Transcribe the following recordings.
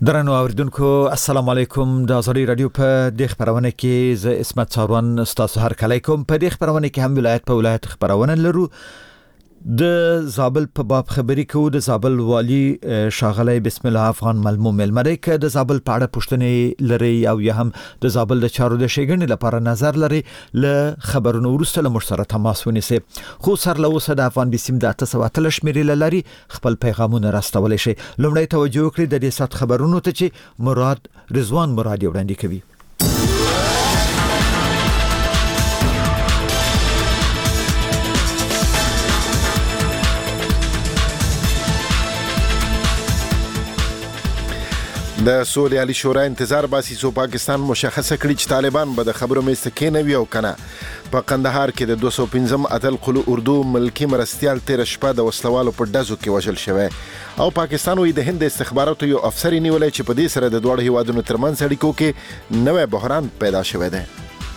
درنو اوریدونکو السلام علیکم د ازادي رادیو په د خبرونه کې ز اسمت څاروان تاسو هر کله کوم په د خبرونه کې هم ولایت په ولایت خبرونه لرو د زابل په باب خبري کوو د زابل والی شاغلی بسم الله افغان ملموم الملک د زابل په اړه پوښتنې لري او یا هم د زابل د چارو د شګنې لپاره نظر لري ل خبرونو ورسته له مشترک تماس ونیسي خو سر له اوسه د افغان بسم د 813 شمیرې لري خپل پیغامونه راستول شي لومړی توجه وکړئ د دې سات خبرونو ته چې مراد رضوان مرادي وړاندې کوي د سولې عالی شورا انتظار باسي چې پاکستان مشخصه کړي چې طالبان به د خبرو مېسته کېنوي او کنه په قندهار کې د 215 اتل قلو اردو ملکی مرستيال تیر شپه د وسلوالو په دزو کې وژل شوی او پاکستان وی د هند استخباراتو یو افسر نیولای چې په دې سره د دوه هیوادونو ترمنځ اړیکو کې نوې بحران پیدا شوی دی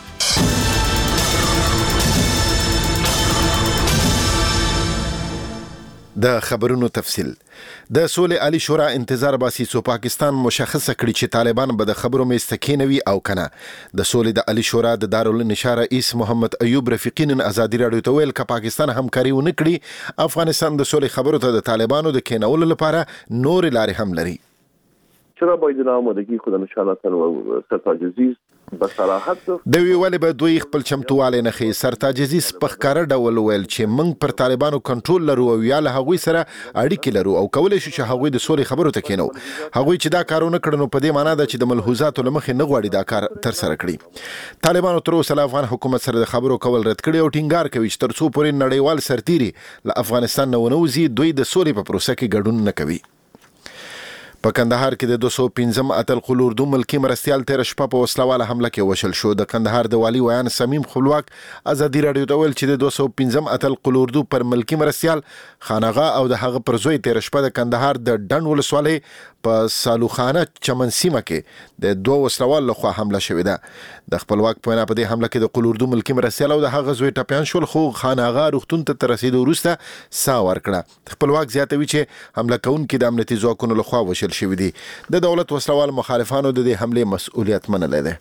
د خبرونو تفصیل د سولې عالی شورا انتظار باسي چې پاکستان مشخصه کړي چې طالبان به د خبرو مېسته کېنوي او کنه د سولې د عالی شورا د دارالنشا رئیس محمد ایوب رفیقی نن ازادي رادیو ته ویل چې پاکستان همکاري ونه کړي افغانستان د سولې خبرو ته د طالبانو د کېنولو لپاره نور لارې هم لري چرا باید نامودگی خود نشانات و ستاجزیز بصراحت د ویولې به دوی خپل چمتواله نه خي سرتاجزي سپخکاره ډول ویل چې موږ پر طالبانو کنټرول لرو او یا له هغوی سره اړیکې لرو او کولای شو چې هغوی د سولې خبرو ته کېنو هغوی چې دا کارونه کړنو په دې معنی ده چې د ملحوظاتو لمخې نه غواړي دا کار تر سره کړي طالبانو تر اوسه افغان حکومت سره د خبرو کول رد کړي او ټینګار کوي چې تر څو پورې نړیوال سرتيري له افغانستان نه ونوزي دوی د سولې په پروسه کې ګډون نه کوي په کندهار کې د 215 اتل قلو اردو ملکی مرستيال تیر شپه په وسلواله حمله کې وشل شو د کندهار د والی ویان سمیم خپلواک ازادي رادیو ته ویل چې د 215 اتل قلو اردو پر ملکی مرستيال خانغه او د هغه پر زوی تیر شپه د کندهار د ډن ولسوالۍ په سالوخانه چمن سیمه کې د دوه وسلوال لخوا حمله شوې ده د خپلواک په وینا په دې حمله کې د قلو اردو ملکی مرستيال او د هغه زوی ټپيان شول خو خانغه روغتون ته رسیدو وروسته سا ورکړه خپلواک زیاتوي چې حمله کوونکي د امنیتي ځواکونو لخوا وشل شوی دي د دولت وسلوال مخالفانو د دې حمله مسؤلیت منلې ده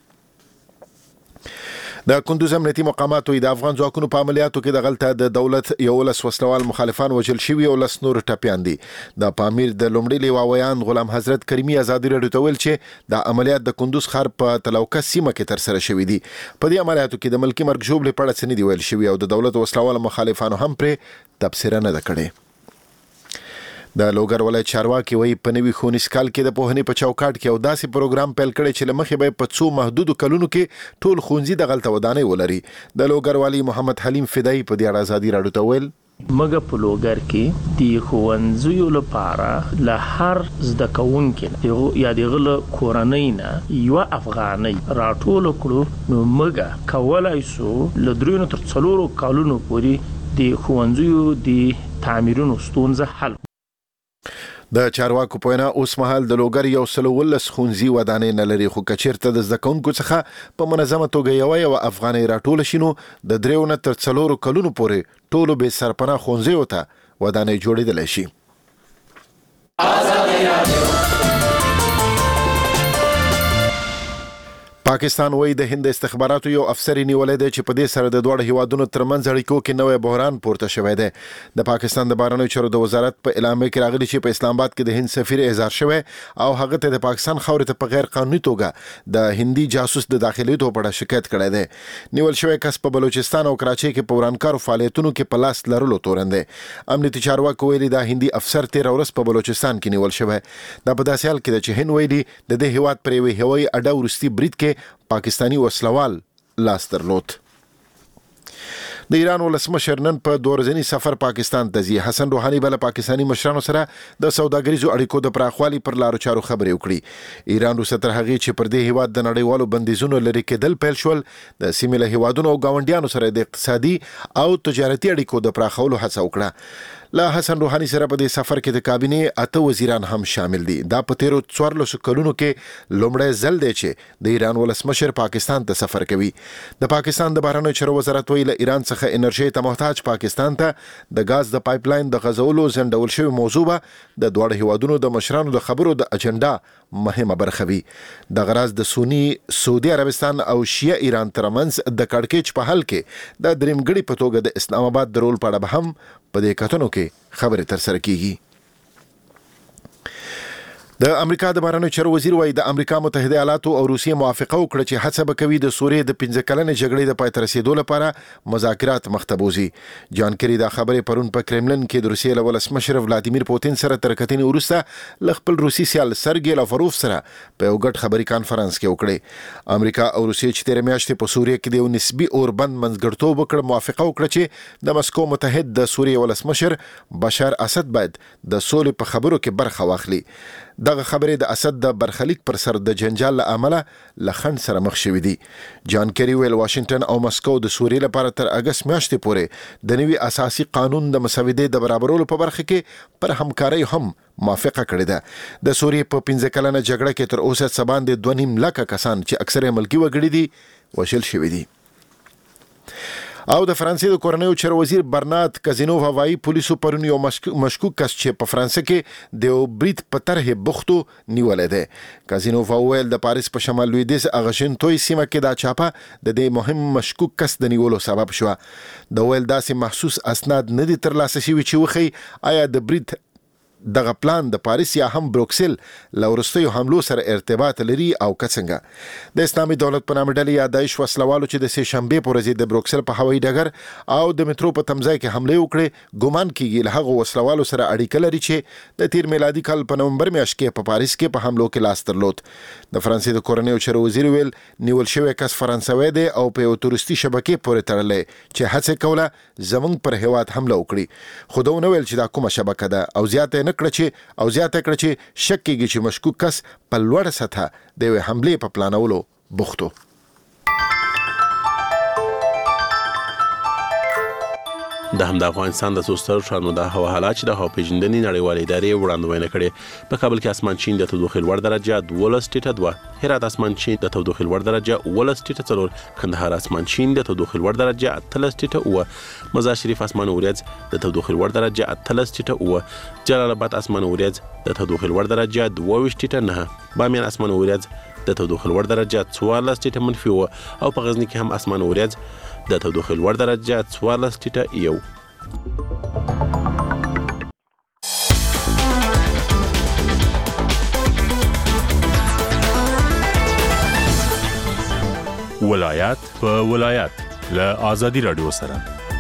د کندوز امنیتي مقاماتو د افغان ځواکونو په عملیاتو کې د غلطه د دولت یو لس وسلوال مخالفان وژل شوي او لس نور ټپيان دي د پامیر د لومړي لیواویان غلام حضرت کریمی ازادي رادیو ته ویل چې د عملیات د کندوز ښار په تلوکه سیمه کې تر سره شوي دي په دې عملیاتو کې د ملکی مرګ ژوبلې په اړه څه نه دی ویل شوي او د دولت وسلوال مخالفانو هم پر تبصره نه کړي د لوګر ولایت چارواکي وایي په نوي ښوونیز کال کې د پوهنې په چوکاټ کې او داسې پروګرام پیل کړی چې لمخې به په څو محدودو کلونو کې ټول ښوونځي د غلطه ودانۍ ولري د لوګر والی محمد حلیم فدایي په دې اړه ازادي رادیو ته ویل مګه په لوګر کې د ښوونځیو لپاره له هر زده کوونکي یا د غل کورنۍ نه یو افغاني راټول کړو نو مګه کولای سو له 3 تر 4 کالونو پورې د ښوونځیو د تعمیرونو ستونزه حل د چارواکو په وینا اوس مهال د لوګر یو سلو ولس ښوونځي ودانۍ نه لري خو کچیرته د زده کوونکو څخه په منظمه توګه یو افغاني راټول شینو د 3 تر 4 کلونو پورې ټولو به سرپناه ښوونځیو ته ودانۍ جوړېدلی شي پاکستان وایي د هند استخباراتو یو افسر نیولای دی چې په دې سره د دوه هیوادونو ترمنځ اړیکو کې نوې بحران پورته شوی دی د پاکستان د بهرنیو چارو د وزارت په اعلامیه کې راغلي چې په اسلام آباد کې د هند سفیر احضار شوی او هغه ته د پاکستان خاورې ته په غیر قانوني توګه د هندي جاسوس د داخلي په اړه شکایت کړی دی نیول شوی کس په بلوچستان او کراچۍ کې په ورانکارو فعالیتونو کې په لاس لرلو تورن دی امنیتي چارواکو ویلي دا هندي افسر تیر ورځ په بلوچستان کې نیول شوی دا په داسې حال کې چې هند ویلي د دې هیواد پر یوې هوایي اډه ورستي برید کې پاکستانی وسلوال لاس درلود د ایران ولسمشر نن په 2 ورځني سفر پاکستان ته ځي حسن روحاني بل پاکستانی مشرانو سره د سوداګریزو اړیکو د پراخوالي پر لارو چارو خبرې وکړي ایران روسه تر هغه چې پر دې هیواد د نړیوالو بندیزونو لري کېدل پیل شول د سیمې له هیوادونو او گاونډیانو سره د اقتصادي او تجارتي اړیکو د پراخولو هڅه وکړه لا حسن روحاني سره په دې سفر کې د کابینې 8 وزیران هم شامل دي دا په 13 کلونو کې لومړی ځل دی چې د ایران ولسمشر پاکستان ته سفر کوي د پاکستان د بهرنیو چارو وزارت ویل ایران څخه انرژي ته محتاج پاکستان ته د غاز د پایپ لاین د غځولو ځنډول شوی موضوع به د دوه هیوادونو د مشرانو د خبرو د اجنډا مهمه برخه وي. د غراز د سونی سعودي عربستان او شیعه ایران ترمنځ د کړکېچ په حل کې د درېمګړي په توګه د اسلام آباد د رول په اړه به هم په دې کتنو کې خبرې ترسره کیږي. د امریکا د بهرنیو چارو وزیر وايي د امریکا متحده ایالاتو او روسیې موافقه وکړه چې هڅه وکوي د سوریې د 15 کلنې جګړې د پای ته رسیدو لپاره مذاکرات مخته بوزي. جان کری دا خبرې پرون په کرملن کې د روسیې له ولسمشر ولادیمیر پوتین سره تر کتنې وروسته ل خپل روسي سیال سرګی لاوروف سره په یو ګډ خبري کانفرنس کې وکړه. امریکا او روسیې چې تیر میاشتې په سوریې کې د یو نسبي اوربند منځګړتوب وکړ موافقه وکړه چې د مسکو متحد د سوریې ولسمشر بشار اسد باید د سولې په خبرو کې برخه واخلي. دغه خبرې د اسد د برخلیک پر سر د جنجال له امله لخند سره مخ شوې دي. جان کری ویل واشنگټن او مسکو د سوریې لپاره تر اگست میاشتې پورې د نوي اساسي قانون د مسودې د برابرولو په برخه کې پر همکارۍ هم موافقه کړې ده. د سوریې په 15 کلنه جګړه کې تر اوسه څه باندې 2.5 لک کسان چې اکثره ملکی وګړي دي وشل شوي دي. او د فرانسې د کورنیو چارو وزیر برنارد کازینوف وايي پولیسو پرون یو مشکوک کس چې په فرانسې کې د برید په طرح بوختو نیولې ده. کازینوف وویل د پاریس په شمال لویدیځ اغشنټوي سیمه کې دا چاپه د دې مهم مشکوک کس د نیولو سبب شو. د ویل داسې محسوس اسناد نه دي ترلاسه شوي چې وخی آیا د برید دغه پلان د پاریس یا هم بروکسل لورستیو حملو سره ارتباط لري او کڅنګه. د اسلامي دولت په نامه ډلې یا داعش وسلوالو چې د سه شنبه پر ورځ د بروکسل په هوایي ډګر او د مترو په تمځای کې حمله وکړه ګومان کیږي له هغه وسلوالو سره اړیکه لري چې د تیر میلادي کال په نومبر میاشت کې په پاریس کې په حملو کې لاس درلود. د فرانسې د کورنیو چارو وزیر ویل نیول شوی کس فرانسوي دی او په یو تورستي شبکې پورې تړلې چې هڅه کوله زمونږ پر هیواد حمله وکړي. خو دا نو ویل چې دا کومه شبکه ده او زیاته کړه چې شک کېږي چې مشکوک کس په لوړه سطح د یوې حملې په پلانولو بوختو. د هم د افغانستان د سوستر شانو د هوا حالات چې د هوا پیژندنې نړیوالې ادارې وړاندوینه کړې. په کابل کې اسمان شین د تودوخې لوړ درجه 12.2، هرات اسمان شین د تودوخې لوړ درجه 12.4، کندهار اسمان شین د تودوخې لوړ درجه 13.9، مزار شریف اسمان اوریځ د تودوخې لوړ درجه 13.9، جلال آباد اسمان اوریځ د تودوخې لوړ درجه 22.9، بامیان اسمان اوریځ د تودوخې لوړ درجه 14.-، او په غزنی کې هم اسمان اوریځ د تودوخې لوړ درجه 14.1. ولایت په ولایت له آزادي رادیو سره.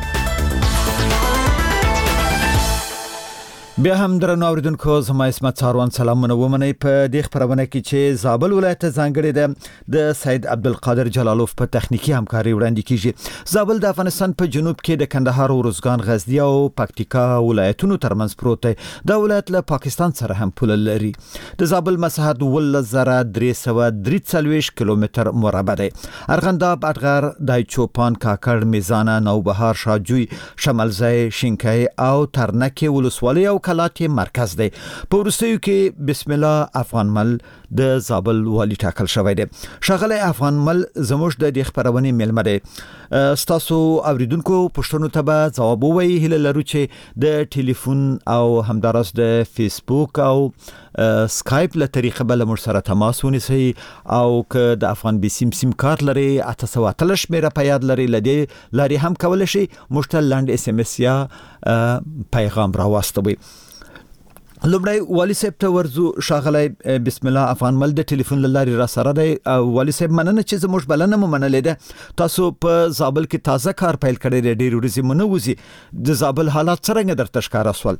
بیا هم درنو اوریدونکو زما اسمت ساروان سلامونه ومنئ. په دې خبرونه کې چې زابل ولایت ځانګړي ده د سید عبدالقادر جلالوف په تخنیکی همکاري وړاندې کیږي. زابل د افغانستان په جنوب کې د کندهار او روزګان غزنی او پکتیکا ولایتونو ترمنځ پروت دی. دا ولایت له پاکستان سره هم پوله لري. د زابل مساحت 1,343 کیلومتر مربع دی. ارغنداب، اټغر، دایچوپان، کاکړ، میزانه، نوبهار، شاجوی، شمالزای، شینکای او ترنک ولسوالۍ او کلات مرکز دی. په وروستیو کې بسم الله افغان مل د زابل والی ټاکل شوی دی. ښاغلی افغان مل زموږ د دې خبرونې میلمه دی. ستاسو اوریدونکو پوښتنو ته به ځواب ووایي. هیله لرو چې د ټلیفون او همداراز د فیسبوک او سکایپ له طریقه به له موږ سره تماس ونیسئ او که د افغان بي سیم کارت لري 813 شمیره په یاد لري لدې لارې هم کولی شي موږ ته لنډ SMS یا پیغام راواستوئ. لومړی والی صاحب ته ورځو. ښاغلی بسم الله افغان مل د ټلیفون له لارې را سره دی. والی صاحب مننه چې زموږ بلنه مو منلې ده. تاسو په زابل کې تازه کار پیل کړی دی، ډېرې ورځې مو نه وځي. د زابل حالات څرنګه درته ښکاره سول؟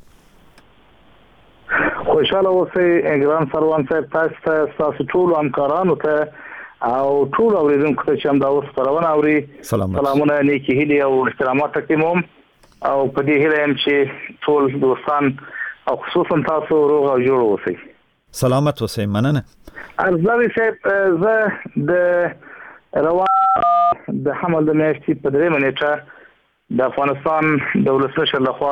خوشاله اوسئ ګران سروان صاحب، تاسو ته، تاسو ټول همکارانو ته او ټول اوریدونکو ته چې هم دا اوس خبرونه اوري سلامونه، نیکې هیلې او احترامات تقدیموم. او په دې هیله یم چې ټول دوستان او خصوصا تاسو روغ او جوړ اوسئ. سلامت اوسئ. مننه. ارزاوی صاحب، زه د روان د حمل د میاشتې په 3 نیټه د افغانستان د ولسمشر لخوا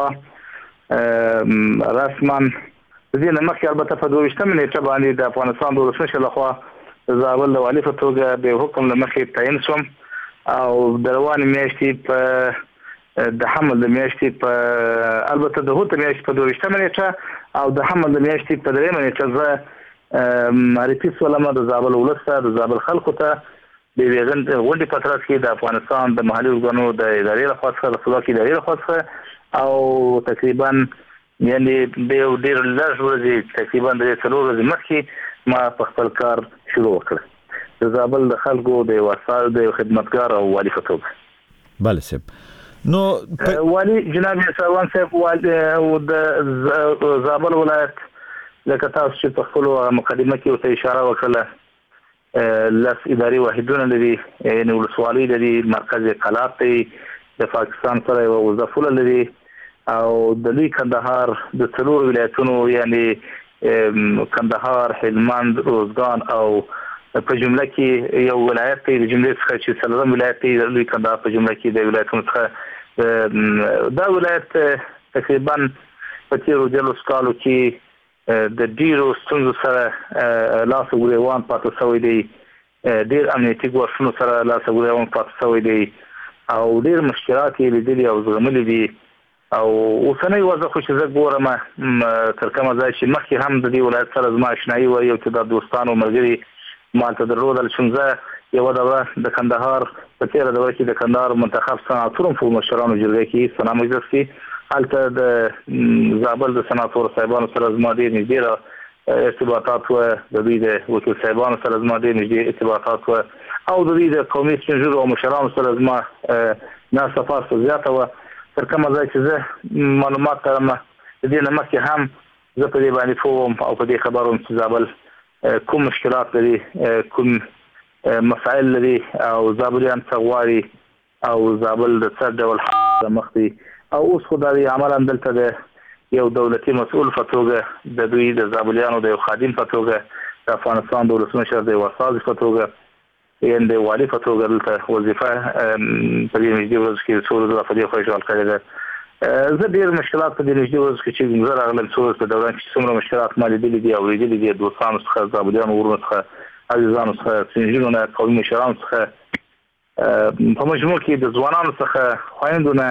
رسما دې نه مخکې البته په 22 نیټه باندې د افغانستان د ولسمشر لخوا زابل د والی په توګه به حکم له مخې تعین شوم او د روان میاشتې په د حمل د میاشتې په البته د هوت میاشتې په 22 نیټه او د حمل د میاشتې په 3 نیټه زه معرفي سولمه د زابل ولسته د زابل خلکو ته د غونډې پترات کې د افغانستان د محلي ورګانو د ادارې لخوا څخه د خپلواکۍ ادارې لخوا څخه او تقریبا یعنی د ډېر لږ ورځې تقریبا د 3 ورځې مخکې ما په خپل کار شروع وکړ د زابل د خلکو د وسایل د خدمتګار او والي په توګه. بله صاحب نو والي جناب سروان صاحب او د زابل ولایت لکه تاسو چې په خپل مقدمه کې ورته اشاره وکړه لس اداري واحدونه لري یعنی ولسوالۍ لري مرکز قلات دی د پاکستان سره یو وظیفه لري او د لوی کندهار د څلور ولایتونو یعنی کندهار هلمند روزګان او په جمله کې یو ولایت دی د جملې څخه چې څلورم ولایت دی د لوی کندهار په جمله کې د ولایتونو څخه دا ولایت تقریبا په تیرو جلوس کالو کې د ډیرو ستونزو سره لاس ګریوان پاتې شوی دی ډیر امنیتي ګواښونو سره لاس ګریوان پاتې شوی دی او ډیر مشکلات یې لیدلي او زغملي دي او اوسنۍ وضع خو چې زه ګورم تر کومه ځای چې مخکې هم د دې ولایت سره زما اشنایي وه یو تعداد دوستان او ملګري مالته درلودل چې زه یوه دوره د کندهار په تېره دوره کې د کندهار منتخب سناتورو په مشرانو جرګه کې سنا مجلس کې هلته د زابل د سناتور صاحبانو سره زما ډېر نږدې ارتباطات وه د دوی د وکیل صاحبانو سره زما ډېر نږدې ارتباطات وه او د دوی د قومي سپین ږیرو او مشرانو سره زما ناسته پاسته زیاته وه تر کومه ځای چې زه معلومات لرم د دې نه مخکې هم زه په دې باندې پوه وم او په دې خبر وم چې زابل کوم مشکلات لري کوم مسائل لري او زابلیان څه غواړي او زابل د څه ډول د مخ دی او اوس خو دا عملا دلته د یو دولتي مسؤل په توګه د دوی د زابلیانو د یو خادم په توګه د افغانستان د ولسمشر د وساز په توګه یعنی د والي په توګه دلته وظیفه په دې نږدې ورځ کې څو ورځې په دې خوشحال کړی ده زه ډېر مشکلات په دې نږدې ورځ کې چې زه راغلم څو ورځې په دوران کې څومره مشکلات ما لیدلي دي اورېدلي دي دوستانو څخه زابلیانو ورونو څخه عزیزانو څخه سپین ږیرو نه قومي مشرانو څخه په مجموع کې د ځوانانو څخه خویندو نه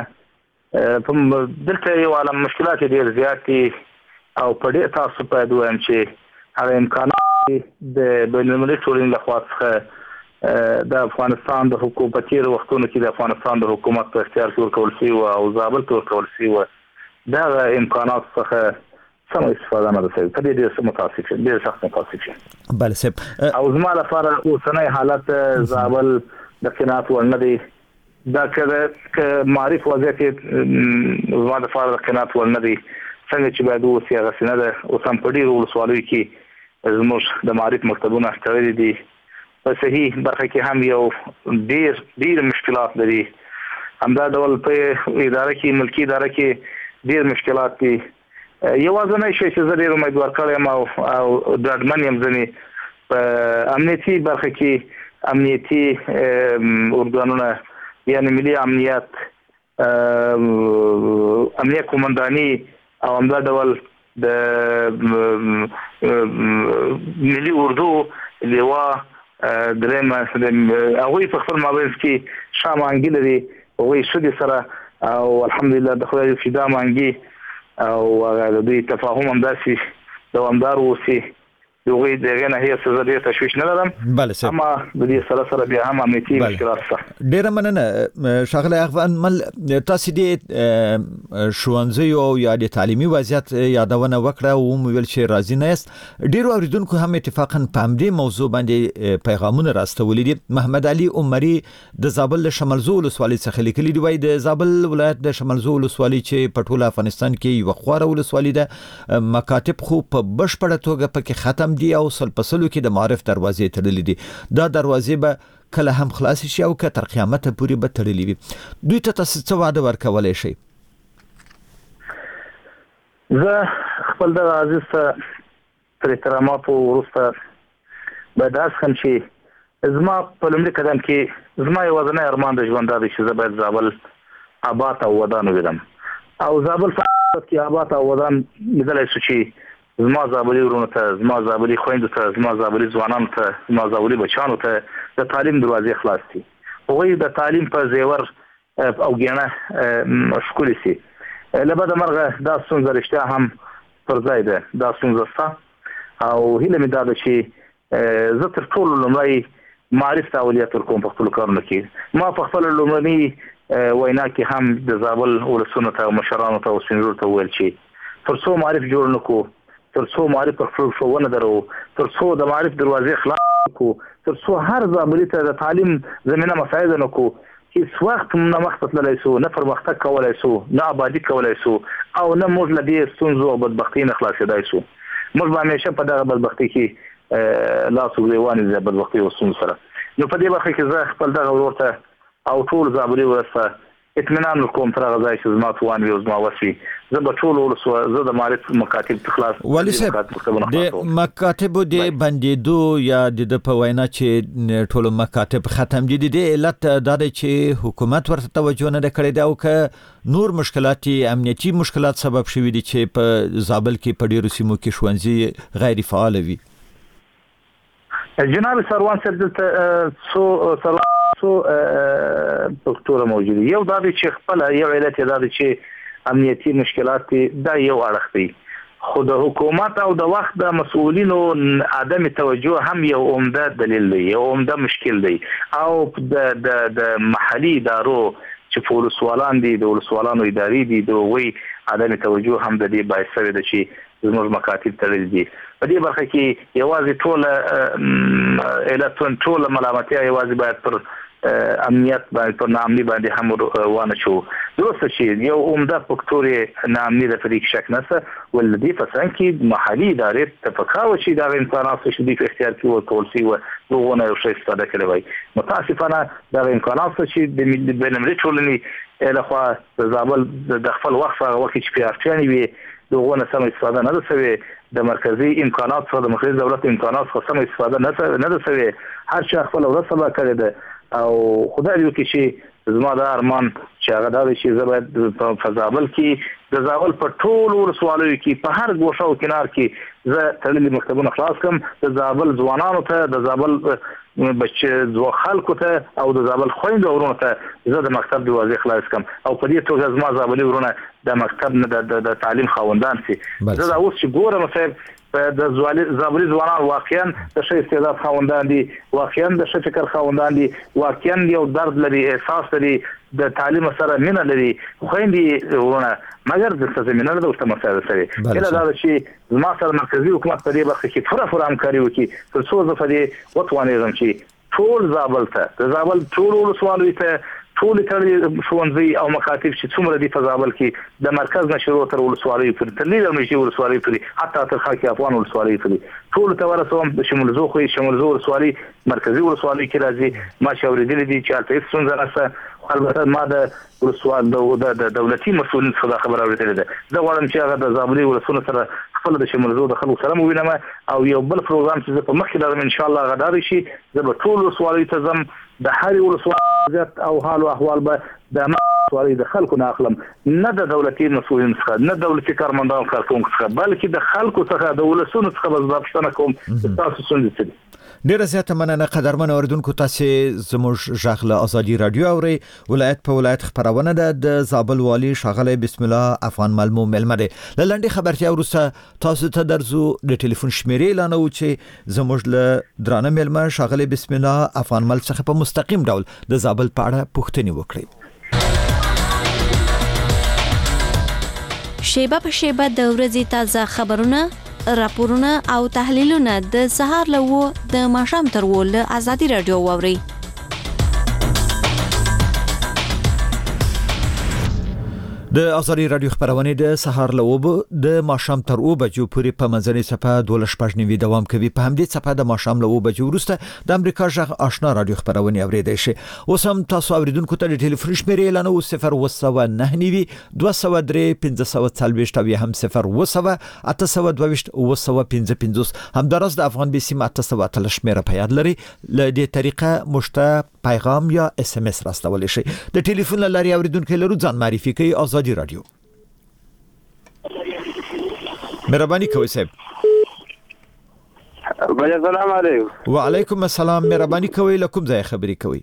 دلته یو عالم مشکلات ډېر زیات دي او په ډېر تاسو باید ووایم چې هغه امکانات د بین المللي ټولنې لخوا څخه د افغانستان د حکومت په تېرو وختونو کې د افغانستان د حکومت په اختیار کې ورکول شوي وه او زابل ته ورکول شوي وه د هغه امکاناتو څخه سمه استفاده نه ده شوې په دې ډېر متاسف یم ډېر سخت متاسف یم بله صاحب او زما لپاره اوسنی حالت زابل د قناعت وړ نه دی دا که معرف وضعیت زما لپاره د قناعت وړ نه دی څنګه چې باید واوسي هغسې نه ده اوس هم په ډېرو ولسوالیو کې زموږ د معرف مکتبونه تړلي دي په صحیح برخه کې هم یو ډېر مشکلات لري همدا ډول په اداره کې ملکي اداره کې ډېر مشکلات دي یوازینی شی چې زه ډېر امیدوار کړی یم او ډاډمن یم ځینې په امنیتي برخه کې امنیتي ارګانونه یعنی ملي امنیت امنیت قومنداني او همدا ډول د ملي اردو لیوا درېمه هغوی په خپل مابینځ کې شامانګي لري هغوی سودې سره او الحمدلله د خدای چې دا مانګي او د دوی تفاهم همداسې دوامدار واوسي د هغوی د هغې نه هېڅ زه ډېر تشویش نه لرم اما د دې سره بیا هم امنیتي مشکلات شته. ډېره مننه ښاغلی اغوان مل تاسې د ښوونځیو او یا د تعلیمي وضعیت یادونه وکړه او وویل چې راضي نه یاست ډېرو اورېدونکو هم اتفاقا په همدې موضوع باندې پیغامونه راستولي دي. محمد علي عمري د زابل د شملزو ولسوالۍ څخه لیکلي دي وایي د زابل ولایت د شملزو ولسوالۍ چې په ټول افغانستان کې یوه خواره ولسوالۍ ده مکاتب خو په بشپړه توګه پکې ختم دي او سلپسلو کې د معرف دروازې تړلې دي دا دروازې به کله هم خلاص شي او که تر قیامته پورې به تړلې وي دوی ته تاسو څه وعده ورکولی شئ؟ زه خپل دغه عزیز ته تر احتراماتو وروسته باید هڅه کوم چې زما په لومړي قدم کې زما یوازینی ارمان د ژوند دا دی چې زه باید زابل آباد او ودان ولیدم او زابل کې آباد او ودان لیدلی شو چې زما زابلي ورونو ته زما زابلي خویندو ته زما زابلي ځوانانو ته زما زابلي بچیانو ته د تعلیم دروازې خلاص دي هغوی د تعلیم په زیور او ګیڼه ښکلي سي له بده مرغه دا ستونزه رښتیا هم پر ځای ده دا ستونزه شته او هله مې دا چې زه تر ټولو لومړی معرف ته اولویت ورکوم په خپل کارونو کې. ما په خپل لومړني وینا کې هم د زابل ولسونو ته او مشرانو ته او سنجور ته ویل چې تر څو معرف جوړ نکو، تر څو معرف پر خپل ښوونه درو، تر څو د معرف دروازې خلاص کو، تر څو هر زابلي ته د تعلیم زمينه مساعده نکو، هیڅ وخت نه مخ ته تللی سو، نه پرمختګ کولای سو، نه آبادی کولای سو، او نه موږ له دې ستونزو او بدبختۍ نه خلاصېدای سو. موږ به همیشه په دغه بدبختۍ کې لاس وګریوانې د بدبختۍ او ستونزو سره. نو په دې برخه کې زه خپل دغه ورور ته او ټول زابلي ورسته اطمینان ورکوم تر هغه ځای چې زما توان وي او زما وس وي. زه به ټول ولسو زه د معرف مکاتب خلاص والي صاحب د مکاتبو د بندیدو یا د په وینا چې ټول مکاتب ختم دي د علت دا دی چې حکومت ورته توجه نه کړې ده او که نور مشکلات امنیتي مشکلات سبب شوي دي چې په زابل کې په ډیرو سیمو کې ښوونځي غیر فعال وي. جناب سروان صاحب دلته دکتور موجود یو دا چې خپل یو علت دا چې امنیتي مشکلات دا یو اړخ دی، خو د حکومت او د وخت د مسؤلینو عدم توجه هم یو عمده دلیل دی، یو عمده مشکل دی. او د محلي ادارو چې په ولسوالان دي، د ولسوالانو ادارې دي، د وی عدم توجه هم د دې باعث شوی دی چې زموږ مکاتب تړلي دي. په دې برخه کې یوازې ټول علت ټول ملامتیا یوازې باید پر امنیت باندې پر نامني باندې هم وانه شو. درسته چې یو عمده فاکتور نامني د فریق شک نسه ولدي فسان کې محلي ادارې تفکاو چې دا امکانات شدي په اختیار کې ورکول شي او دغه یو شی استفاده کړي وای. متاسفانه دا امکانات چې د ملي بینالمللي ټولنې له خوا د زابل د خپل وخت هغه وخت چې پیارچانی وي دغه نه سم استفاده نه شوي، د مرکزی امکانات څخه د مرکزی دولت امکانات څخه سم استفاده نه شوي. هر چا خپل ورسره کړی ده او خدای دې وکړي چې زما د ارمان چې هغه دا چې زه باید په زابل کې د زابل په ټول ولسوالیو کې په هر ګوشه او کنار کې زه تړلي مکتبونه خلاص کړم، د زابل ځوانانو ته، د زابل بچو خلکو ته او د زابل خويندو ورونو ته زه د مکتب دروازې خلاص کړم. او په دې توګه زما زابلي ورونه د مکتب نه د تعلیم خاوندان سي. زه دا اوس چې ګورم صاحب د زابلي ځوانان واقعا د ښه استعداد خاوندان دي، واقعا د ښه فکر خاوندان دي، واقعا یو درد لري، احساس لري، د تعلیم سره مینه لري، خويندې ورونه، مګر د زمينه له اوسه مسایل سره کله دا چې زما سره مرکزی حکومت په دې برخه کې پوره همکاري وکړي تر څو زه په دې وتوانېږم چې ټول زابل ته، د زابل ټول ولسوالیو ته، ټول تړلي ښوونځي او مکاتب چې څومره دي په زابل کې د مرکز نه شروع تر ولسوالیو پورې، تر لیدل نشي ولسوالیو پورې، حتی تر خاک افغان ولسوالیو پورې ټول ته ورسوم. د شمول زو ولسوالي مرکزی ولسوالیو کې راځي ما شاوریدل دي چې البته څنګه نشته. البته ما د ولسوال د دولتي مسؤلین څخه خبر اورېدل ده. زه غواړم چې هغه د زابلي ولسونو سره خپل د شمول زو د خلکو سره وینم او یو بل پروګرام چې په مخ کې لرم ان شاء الله غدار شي. زه به ټول ولسوالۍ ته ځم، د هر ولسوالۍ او حال او احوال به د ولسوالۍ د خلکو نه اخلم، نه د دولتي مسؤلین څخه، نه دولتي کارمندان کارکونکو څخه، بلکې د خلکو څخه، د ولسونو څخه به زه پوښتنه کوم چې تاسو څنګه ستړي. ډیره زیاته مننه قدرمن اوریدونکو، تاسو زموږ ژغ له ازادي رادیو اوري. ولایت په ولایت خبرونه ده د زابل والی شاغله بسم الله افغان ملمو ملمه ده. لنډي خبرتیا ورسره تاسو ته درځو د ټلیفون شمیرې اعلان او چې زموږ له درانه ملمه شاغله بسم الله افغان مل څخه په مستقیم ډول د زابل په اړه پوښتنه وکړي. شیبه په شیبه د ورځې تازه خبرونه، راپورونه او تحلیلونه د سهار له د ماښام تر له ازادي رادیو واوري. د ازادي رادیو خبرونه د سهار له د ماښام تر بجو پورې په منځنۍ صفه 12 دوام کوي. په همدې صفه د ماښام له بجو وروسته د امریکا ژغ آشنا رادیو خبرونه اوریدئ شي. اوس هم تاسو اوریدونکو ته د ټلیفون شمیرې اعلان او 009 203 540 او هم 0 822 955 همدارس د افغان بي سي 813 شمیره په یاد لري. له دې طریقه مشته پیغام یا اس ام اس راستول شي. د ټلیفون لاري اوریدونکو لرو ځان معرفي کوي ازادي رادیو. مهرباني کوئ صاحب. السلام علیکم. وعلیکم السلام. مهرباني کوئ لکم ځای خبري کوئ.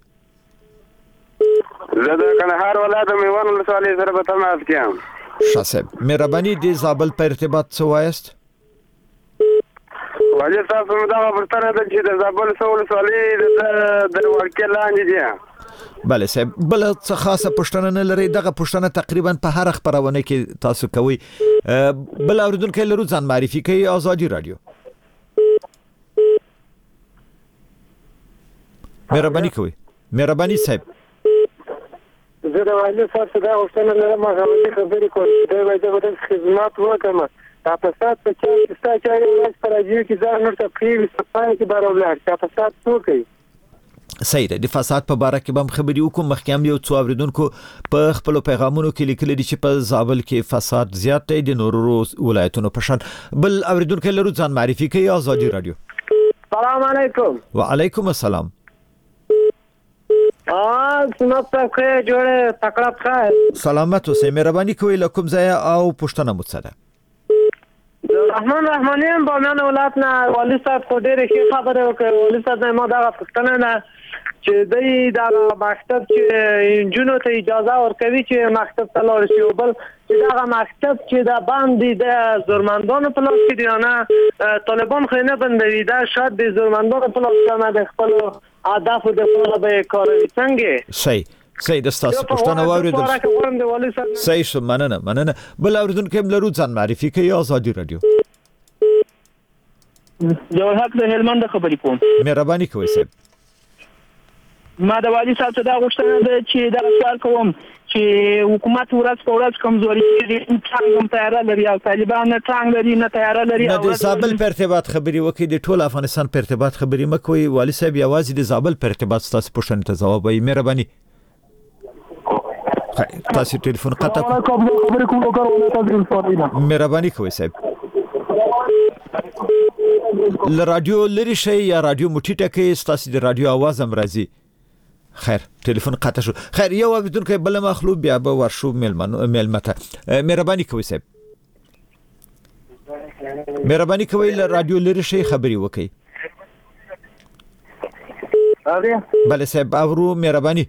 زه د کندهار ولایت میوان ولسوالۍ سره په تماس کې یم. ښه صاحب، مهرباني د زابل په ارتباط څه وایست؟ والي تاسو دا ورته د چې د زابل سول سولې د ورکه لاندې دي. بله صاحب بل څه خاصه پښتنه نه لري دغه پښتنه تقریبا په هر خبرونه کې تاسو کوي بل اوریدونکو لرو ځان معرفي کوي آزادي رادیو. مهرباني کوي مهرباني صاحب. زه د والي صاحب څخه غوښتنه لرم هغه خبرې کوم دا وایي د خدمات وکم تاسو ته چې تاسو چې پر راځي کې ځان نور تقریبا صفای کې بارولار تاسو څه کوي. صحیح ده د فساد په باره کې هم خبرې وکم مخکې یو څو اوریدونکو په خپل پیغامونو کې لیکلي دي چې په زابل کې فساد زیات دی د نورو ولایتونو په شان. بل اوریدونکو لرو ځان معرفي کوي آزادي رادیو. السلام علیکم. وعلیکم السلام. سنت څخه جوړه تکړه ښه سلامت اوسئ مهرباني کوئ له کوم ځای او پښتنه مو څه ده؟ رحمان رحمانیان بامیان ولایت نه والي صاحب خو ډېرې ښې خبرې وکړې. والي صاحب نه ما دغه پوښتنه ده چې دوی دغه مکتب چې نجونو ته اجازه ورکوي چې مکتب ته لاړ شي او بل چې دغه مکتب چې د باندې د زورمندانو په لاس کې دی نه طالبان خو نه بندوي دا شاید د زورمندانو په لاس کې نه د خپل اهدافو د لپاره به کاروي څنګه. صحیح د تاسو پښتنه واوریدل صحیح شو مننه بل اوریدونکو لرو ځان معرفي کوي آزادي رادیو. جوړ حق د هلمند خبرې کوم. مهرباني کوئ صاحب. ما د والي صاحب څخه دا غوښتنه ده چې دا سوال کوم چې حکومت ورځ په ورځ کمزوري کیږي څنګه هم تیار لري او طالبان نه څنګه لري نه تیار لري او د زابل په ارتباط خبري وکي د ټول افغانستان په ارتباط خبري مکوي. والي صاحب یوازې د زابل په ارتباط تاسو پوښتنه ته جواب وایي. مهرباني تاسو ټلیفون قطع مهرباني کوئ صاحب. ل رادیو لري شي یا رادیو مټی ټکي تاسو د رادیو आवाज هم راځي. خیر ټلیفون قطع شو. خیر یو اوریدونکو بل مخلوق بیا به ورشو ملمته مهرباني کوئ صاحب. مهرباني کوئ ل رادیو لري شي خبري وکي. بله صاحب اورو مهرباني.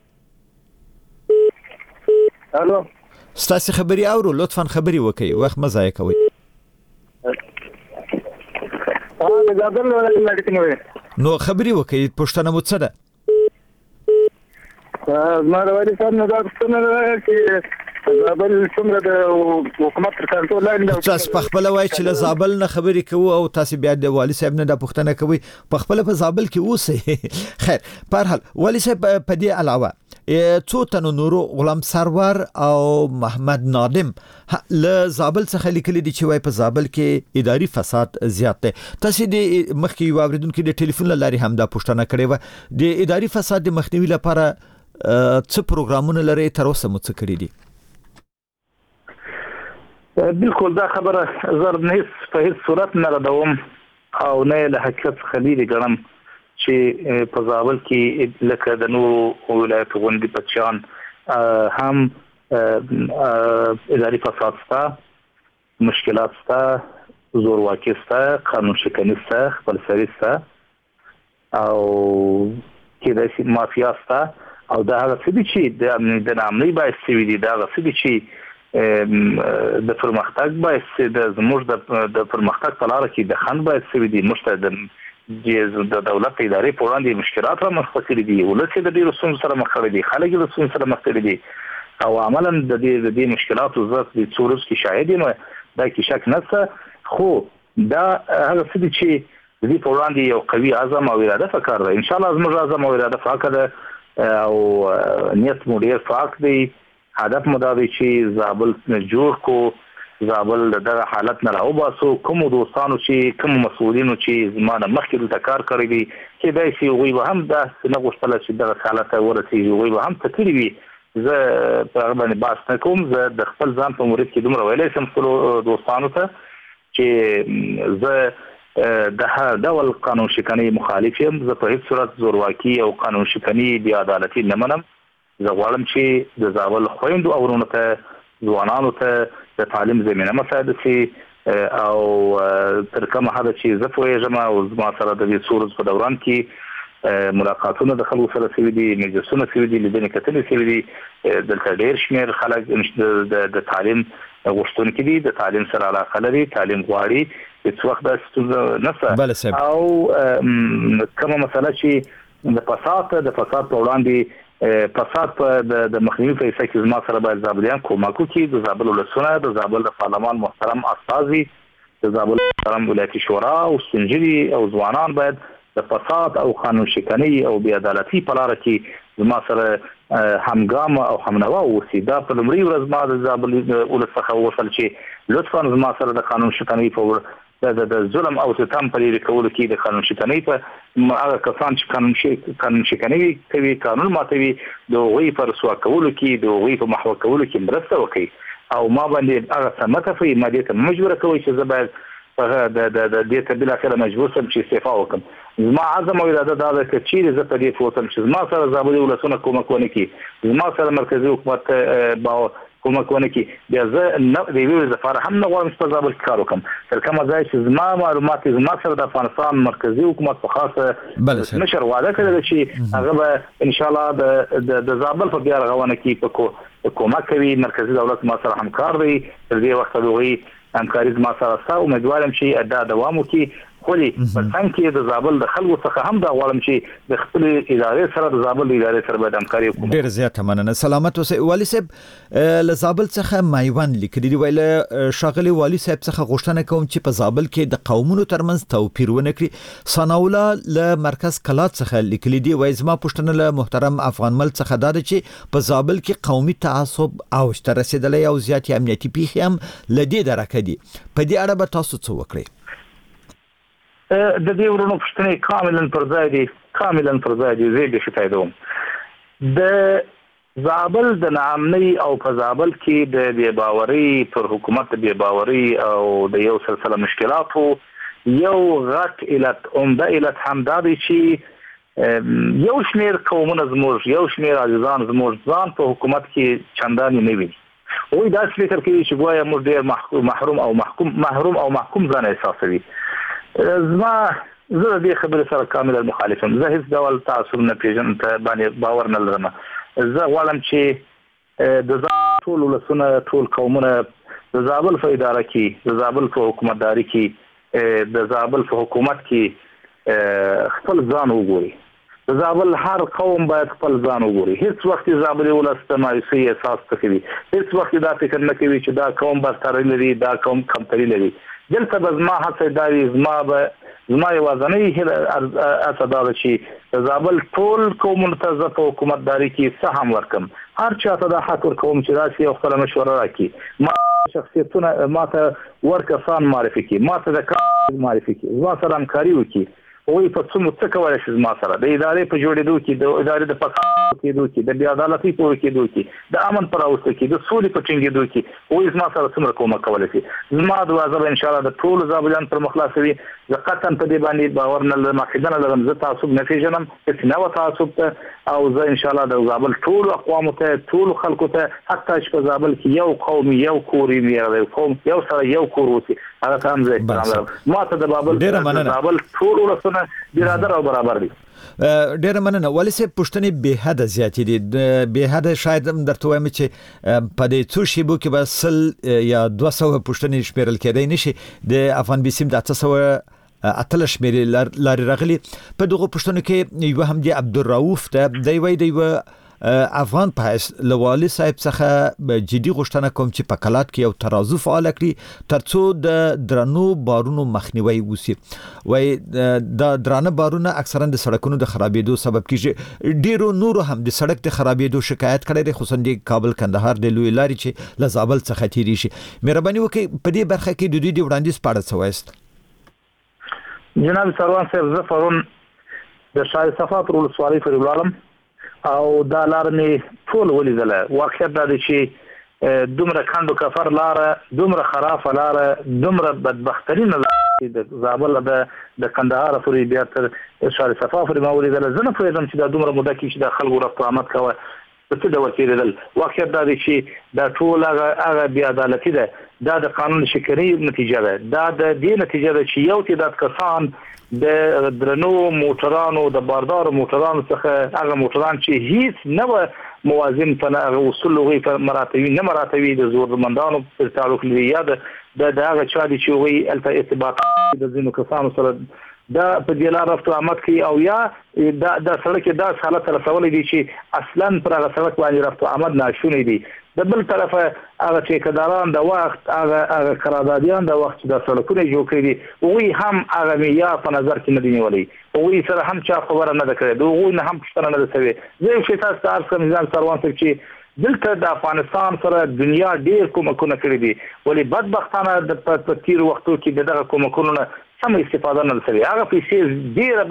الو ستاسو خبري اورو لطفا خبري وکي وخت مزه کوي. نو خبري وکي پښتنه مو څه ده؟ ما د والي صاحب نه دا پوښتنه ده چې زابل څومره د حکومت تر کنټرول لاندې تاسو په خپل وایي چې له زابل نه خبرې کوو او تاسو بیا د والي صاحب نه دا پوښتنه کوي په خپل په زابل کې اوسئ. خیر په هر حال والي صاحب په دې علاوه څو تنو نورو غلام سرور او محمد نادم له زابل څخه لیکلي دي چې وای په زابل کې اداري فساد زیات دی. تاسو د مخکې یو اوریدونکو د ټلیفون لاري هم دا پوښتنه کړې و د اداري فساد د مخنیوي لپاره څه پروګرامونه لري تر اوسه مو څه کړی دي؟ بالکل دا خبره زر نه په هیڅ صورت نه ردوم او نه له حقیقت څخه لري ګڼم چې په زابل کې لکه د نورو ولایتو غوندې بچیان هم اداري فساد شته، مشکلات شته، زورواکي شته، قانون شکني شته، خپلسري شته او کېدای شي مافیا شته او دا هغه څه دي چې د نامنۍ باعث شوي دي. دا هغه څه دي چې د پرمختګ باعث د زموږ د پرمختګ په لاره کې د خنډ باعث شوي دي. موږ د دولت ادارې په وړاندې مشکلات رامنځته کړي دي، ولس یې د ډېرو ستونزو سره مخ کړي دي، خلک یې له ستونزو سره مخ کړي دي او عملا د دې مشکلاتو زه د څو ورځو کې شاهد یم، دا کې شک نشته. خو دا هغه څه دي چې د دې په وړاندې یو قوي عزم او اراده پکار ده. انشاءالله زموږ عزم او اراده پاکه ده او نیت مو ډېر پاک دی. هدف مو دا دی چې زابل جوړ کو، زابل دغه حالت نه راوباسو. کوم دوستانو چې کوم مسؤلینو چې زمانه مخکې دلته کار کړی دي کېدای شي هغوی به هم داسې نه غوښتله چې دغه حالت ته ورسېږي، هغوی به هم څه کړي وي. زه په هغه باندې بحث نه کوم. زه د خپل ځان په مورد کې دومره ویلی شم خپلو دوستانو ته چې زه د هر ډول قانون شکنۍ مخالف یم. زه په هیڅ صورت زورواکي او قانون شکني بې عدالتي نه منم. زه غواړم چې د زابل خویندو او ورونو ته، ځوانانو ته د تعلیم زمینه مساعده شي او تر کومه حده چې زه پوهېږم او زما سره د دې څو ورځو په دوران کې ملاقاتونه د خلکو سره شوي دي، مجلسونه شوي دي، لیدنې کتنې شوي دي. دلته ډېر شمېر خلک د تعلیم غوښتونکي دي، د تعلیم سره علاقه لري، تعلیم غواړي. هیڅ وخت د ستونزه نه او کومه مسله چې د فساد په وړاندې فساد په د مخنیوي په حساب کې زما سره باید زابلیان کومک وکړي د زابل ولسونه د زابل د پارلمان محترم استازي د زابل محترم ولایتي شورا او سنجري او ځوانان باید د فساد او قانون شکنی او بې عدالتي په لار کې زما سره همګام او همنوا اوسي دا په لومړي ورځ ما د زابل ولس څخه وغوښتل چې لطفا زما سره د قانون شکنی په د ظلم او ستم په لري کولو کې د قانون شکنی په هغه کسان چې قانون شکنی کوي قانون ماتوي د هغوی پر رسوا کولو کې د هغوی په محو کولو کې مرسته وکړي او ما باندې هغه سمته فی ماده ته مجبور کوي چې زه باید د دې ته بل اخر مجبور سم چې استعفا وکم زما عزم او اراده دا ده چې زه په دې فوتم چې زما سره زابل ولسونه کومک ونه کی زما سره مرکزی حکومت کومک ونه کی بیا زه نه دی ویل زفاره هم نه غواړم چې زابل کار وکم تر کومه ځای چې زما معلومات زما سره د افغانستان مرکزی حکومت په خاصه نشر وعده کړی چې هغه به ان شاء الله د زابل په بیا رغونه کې په کومک کوي مرکزی دولت ما سره همکار دی تر دې وخت دوی همکاري ما سره ستا امیدوارم چې دا دوام وکړي خو په څنګه کې د زابل د خلکو څخه هم دا غواړم چې د خپل ادارې سره د زابل ادارې سره به همکاري وکړو. ډیر زیات مننه. سلامت اوسئ والي صاحب. ل زابل څخه مایوان لیکلي دی ویل شاغلي والي صاحب څخه غوښتنه کوم چې په زابل کې د قومونو ترمنځ توپیر ونه کړي. ثناءالله ل مرکز کلات څخه لیکلي دی وای زما پښتنه له محترم افغان مل څخه دا چې په زابل کې قومي تعصب اوج ته رسیدلی او زیات امنیتي پیښې هم لدی درکه دي. په دې اړه به تاسو څه وکړئ؟ د دې ورونو پښتنې کاملا پر ځای دي زه به شتایدوم د زابل د ناامنۍ او په زابل کې د بې باورۍ پر حکومت بې باورۍ او د یو سلسله مشکلاتو یو غټ علت عمده علت هم دا دی چې یو شمیر قومونه زموږ یو شمیر عزیزان زموږ ځان په حکومت کې چندانې نه وي وای دا فکر کوي چې ګویا موږ ډېر محروم او محکوم ځان احساسوي. زه دې خبرې سره کاملا مخالفم. زه هیڅ ډول تعصب نه پیژنم ته باندې باور نه لرم. زه غواړم چې د ټول ولسونه ټول قومونه د زابل په اداره کې د زابل په حکومتداري کې د زابل په حکومت کې خپل ځان وګوري. د زابل هر قوم باید خپل ځان وګوري. هیڅ وخت زابل ولس ته مایوسي احساس کوي. هیڅ وخت دا فکر نه کوي چې دا قوم برتري لري دا قوم کمتري لري. دلته به زما هڅه دا وي زما یوازنۍ هڅه دا ده چې د زابل ټول قومونو ته زه په حکومتداري کې سهم ورکم. هر چا ته دا حق ورکوم چې راشي او خپله مشوره راکړي. ما شخصیتونه ما ته ورکسان معرفي کړي ما ته د کار معرفي کړي زما سره همکاري وکړي وای په څه کولای شي زما سره د ادارې په جوړېدو کې د ادارې د فساد کېدو کې د بې عدالتۍ په کېدو کې د امن پر راوستلو کې د سولې په ټینګېدو کې وای زما سره څومره کومک کولی شي. زما دعا زه به انشاءالله د ټولو زابلیان پر مخ خلاصوي. زه قطعا په دې باندې باور نه لرم عقیده نه لرم. زه تعصب نه پېژنم هېڅ نه وه تعصب ته او زه انشاءالله د زابل ټولو اقوامو ته ټولو خلکو ته حتی چې په زابل کې یو قوم یو کور یو قوم یو سره یو کور اوسي هغه ته هم زه احترام لرم. ما ته د زابل ټول ولسونه برابر او برابر دي. ډېر مننه. والي صاحب پښتنې به حد زیات دي به حد شاید درته وایم چې په دې څو شیبو کې به 100 یا 200 پښتنې شمیرل کېدای نشي. د افغان بیسیم د 800 اتل شمیرل لاري راغلي. په دغه پښتنو کې یو هم دی عبدالرؤف ته دی وای دی افغان پاس لوالي صاحب څخه جدي غوښتنه کوم چې په کلات کې یو ترازو فعال کړي ترڅو د درنو بارونو مخنیوي وسی. وای د درانه بارونه اکثرا د سړکونو د خرابېدو سبب کیږي. ډیرو نورو هم د سړک د خرابېدو شکایت کړي دي خصوصا د کابل کندهار د لوی لارې چې له زابل څخه تیری شي. مهرباني وکړئ په دې برخه کې د دوی د وړاندیز پاړه څه وایست؟ جناب سروان صاحب زه پرون د شاه صفات ولسوالۍ پر ولاړم او دا لار مې ټول ولیدله. واقعیت دا دی چې دومره کندو کفر لاره دومره خرافه لاره دومره بدبخترینه لاره د زابل د کندهار پورې بیا تر شاه صفا پورې ما ولیدله. زه نه پوهېدم چې دا دومره موده کې چې د خلکو رفت آمد کوه په څه ډول کېدل. واقعیت دا دی چې دا ټول هغه بې عدالتي ده. دا د قانون شکنۍ نتیجه ده. دا د دې نتیجه ده چې یو تعداد کسان د درنو موټرانو د باردار موټرانو څخه هغه موټران چې هیڅ نه موازن په اصول لغوي په مراتبي د زورمندانو په تعلق لري یا د د هغه چا دي چې وي الته ارتباط د ځینو کسانو سره دا په دې لار رفت آمد کوي او یا د سړک دا حالت رسولي دي چې اصلا پر هغه سړک باندې رفت آمد ناشونی دي د بل طرفه هغه ټیکداران د وخت هغه قراردادیان د وخت د سړکونو جوړ کړي دي وی هم هغه معیار په نظر کې نه دی نیولې وی سره هم چا خبره نه ده کړې دوی نه هم پښتنه نه ده سوي زه یو شی تاسو ته ارسم نظام سروان څخه چې دلته د افغانستان سره دنیا ډیر کومکونه کړې دي ولی بدبختانه د تیر وختو کې دغه کومکونه سم استفاده نه لري هغه پیسې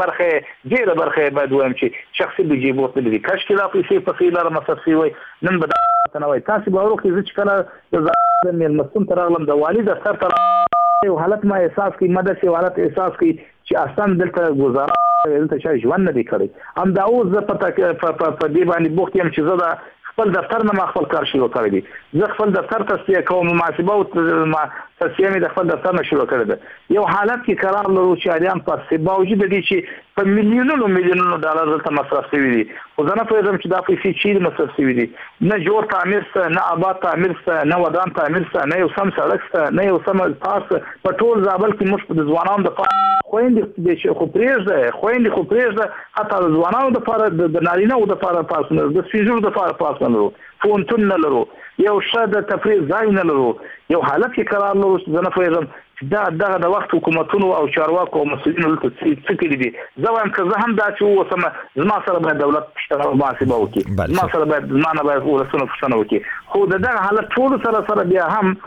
ډیره برخه باید وایم چې شخصي بجیبو ته دي کاش کې لا پیسې په خیلاره مصرفي وي نن به نه وای تاسو به ورو کې چې کله د ملمستون تر اغلم د والد سره تر یو حالت ما احساس کی مدد سی حالت احساس کی چې اصلا دلته گزاره دلته شای ژوند نه دی کړی هم دا اوس په دې باندې بوخت یم چې زه خپل دفتر نه خپل کار شروع کړی دی زه خپل دفتر تصفیه کوم محاسبه او تصفیه مې د خپل دفتر نه شروع کړی دی یو حالت کې قرار لرو چې اړیان په باوجود دي چې په میلیونونو ډالر دلته مصرف شوي دي خو زه نه پوهېږم چې دا پیسې چیرې مصرف شوي دي نه جوړ تعمیر شته نه آباد تعمیر شته نه ودان تعمیر شته نه یو سم سړک شته نه یو سم پارک په ټول زابل کې موږ د ځوانانو د خويندې خو پرېږده حتی د ځوانانو دپاره د نارینهو دپاره پارک نه د سپین دپاره پارک نه لرو فونټون نه لرو یو ښه د تفریح ځای نه لرو یو حالت کې قرار لرو چې زه نه پوهېږم چې دغه د وخت حکومتونو او چارواکو او مسؤلینو دلته څه کړي دي زه وایم که زه هم دا چې واوسم زما سره باید دولت محاسبه وکړي زما سره باید زما نه باید ولسونه پوښتنه وکړي خو د دغه حالت ټولو سره بیا هم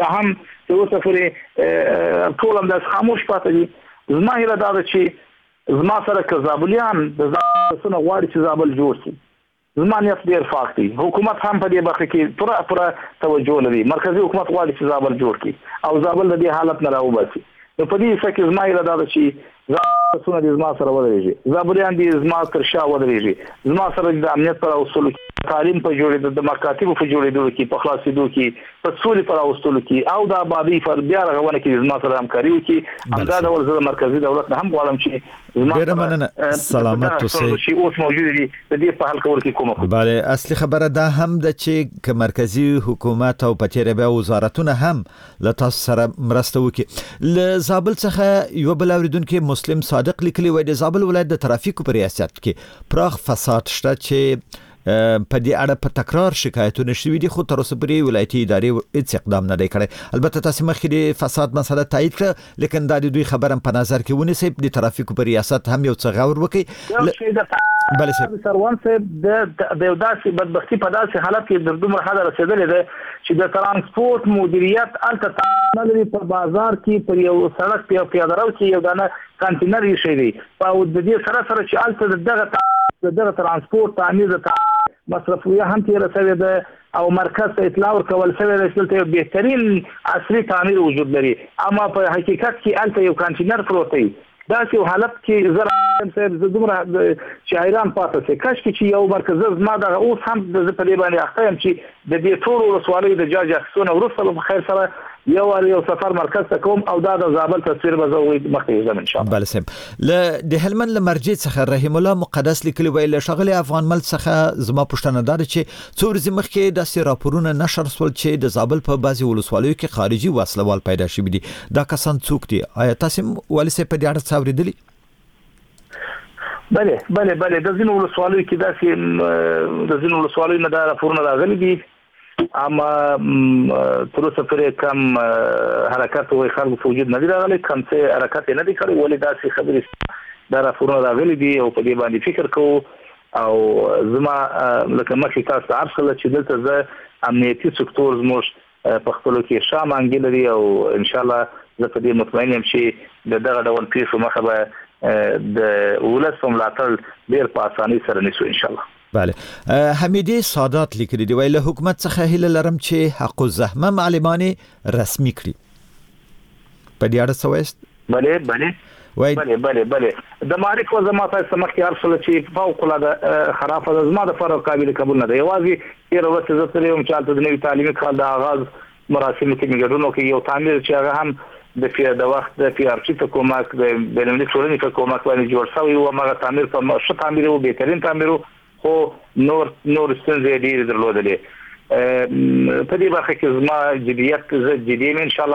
چې اوسه پورې ټول همداسې خاموش پاتې دي زما هیله دا ده چې زما سره که زابلیان د ځانونه غواړي چې زابل جوړ شي زما نیت ډېر پاک دی حکومت هم په دې برخه کې پوره توجه لري مرکزي حکومت غواړي چې زابل جوړ کړي او زابل د دې حالت نه راوباسي نو په دې څه کې زما هیله دا ده چې زابلونه دې زما سره ودرېږي زابلیان دې زما تر شا ودرېږي زما سره د امنیت پر اصولو تعلیم په جوړېدو د مکاتبو په جوړېدو کې په خلاصېدو کې په سولې پر اوستلو کې او د آبادۍ پر بیا رغونه کې زما سره همکاري وکړي همدا ډول زه د مرکزي دولت نه هم غواړم چې ډېره مننه سلامت اوسئ چې اوس موجود دي د دې په حل کولو کې کومه بله اصلي خبره دا هم ده چې مرکزي حکومت او په تیره بیا وزارتونه هم له تاسو سره مرسته وکړي له زابل څخه یو بل اوریدونکو مسلم صادق لیکلی وای د زابل ولایت د ترافیکو په ریاست کې پراخ فساد شته چې په دې اړه په تکرار شکایتونه شوي دي خو تر اوسه پورې ولایتي ادارې هیڅ اقدام نه دی کړی البته تاسو مخکې د فساد مسله تایید کړه لیکن دا د دوی خبره په نظر کې ونیسئ د ترافیکو په ریاست هم یو څه غور وکړي بله صاحب سروان صاحب د یو داسې بدبختي په داسې حالت کې د دومره حده رسېدلې ده چې د ترانسپورت مدیریت هلته نه لري په بازار کې پر یو سړک په پیاده رو کې یو دانه کانټینر ایښی دی او د دې سره چې هلته دغه ترانسپورت تعمیر د مصرفیه هم تیر شوی ده او مرکز ته اطلاع ورکول شوی ده چې ته بهترین عصري تعمیر وجود لري اما په حقیقت کې الته یو کانټینر پروت دی دا یو حالت کې زه دومره شاعران پاتې شي کاش چې یو مرکز زما د اوس هم د په دې باندې اخته يم چې د دې ټول رسوالۍ د جاج اخسونه ورسره په خیر سره یو سفر مرکز ته کوم او دا د زابل تصویر به زه مخکې ځم ان شاء الله بله صاحب د هلمند له مرجع څخه رحیم الله مقدس لیکلی ویل شغله افغان مل څخه زما پښتنه دار چې څو ورځې مخکې د راپورونه نشر شول چې د زابل په بعضي ولسوالیو کې خارجي وسلوال پیدا شوي دي دا کسان څوک دي آیا تاسو ولې په دې اړه څه اوریدلی بله د ځینو ولسوالیو کې داسې د ځینو ولسوالیو نه دا راپورونه راغلي دي اما تر اوسه پورې کم حرکت او خلکو په وجود نه دی راغلی کم څه حرکت نه دی کړی ولې داسې خبرې دا راپورونه راغلي دي او په دې باندې فکر کوو او زما لکه مخکې تاسو ته عرض کړل چې دلته زه امنیتي سکتور زموږ په خپلو کې ښه مانګې لري او انشاءالله زه په دې مطمئن یم چې د دغه ډول پیښو مخه به د ولس په ملاتړ ډېر په اسانۍ سره نیسو انشاءالله بله حمیدی سادات لیکلی دی ویل حکومت څخه هیله لرم چې حق الزحمه معلمانې رسمي کړي په دې اړه څه وایست بله د معرف وزمات سمخي ارسل چې فوق العاده خرافه زما د فرق قابل قبول نه دی یوازې یو ورته زه تر یو چې د نوي تعلیمي کال د آغاز مراسم کې میګړونو کې یو تعمیر چې هغه هم د وخت د پی ار ټی ته کومک د بینالمللي ټولنې په کومک باندې جوړ شوی او هغه تعمیر په ښه تعمیر او بهترین تعمیر خو نور ستونزې ډېرې درلودلې په دې برخه کې زما جدیت زه جدي ان شاء الله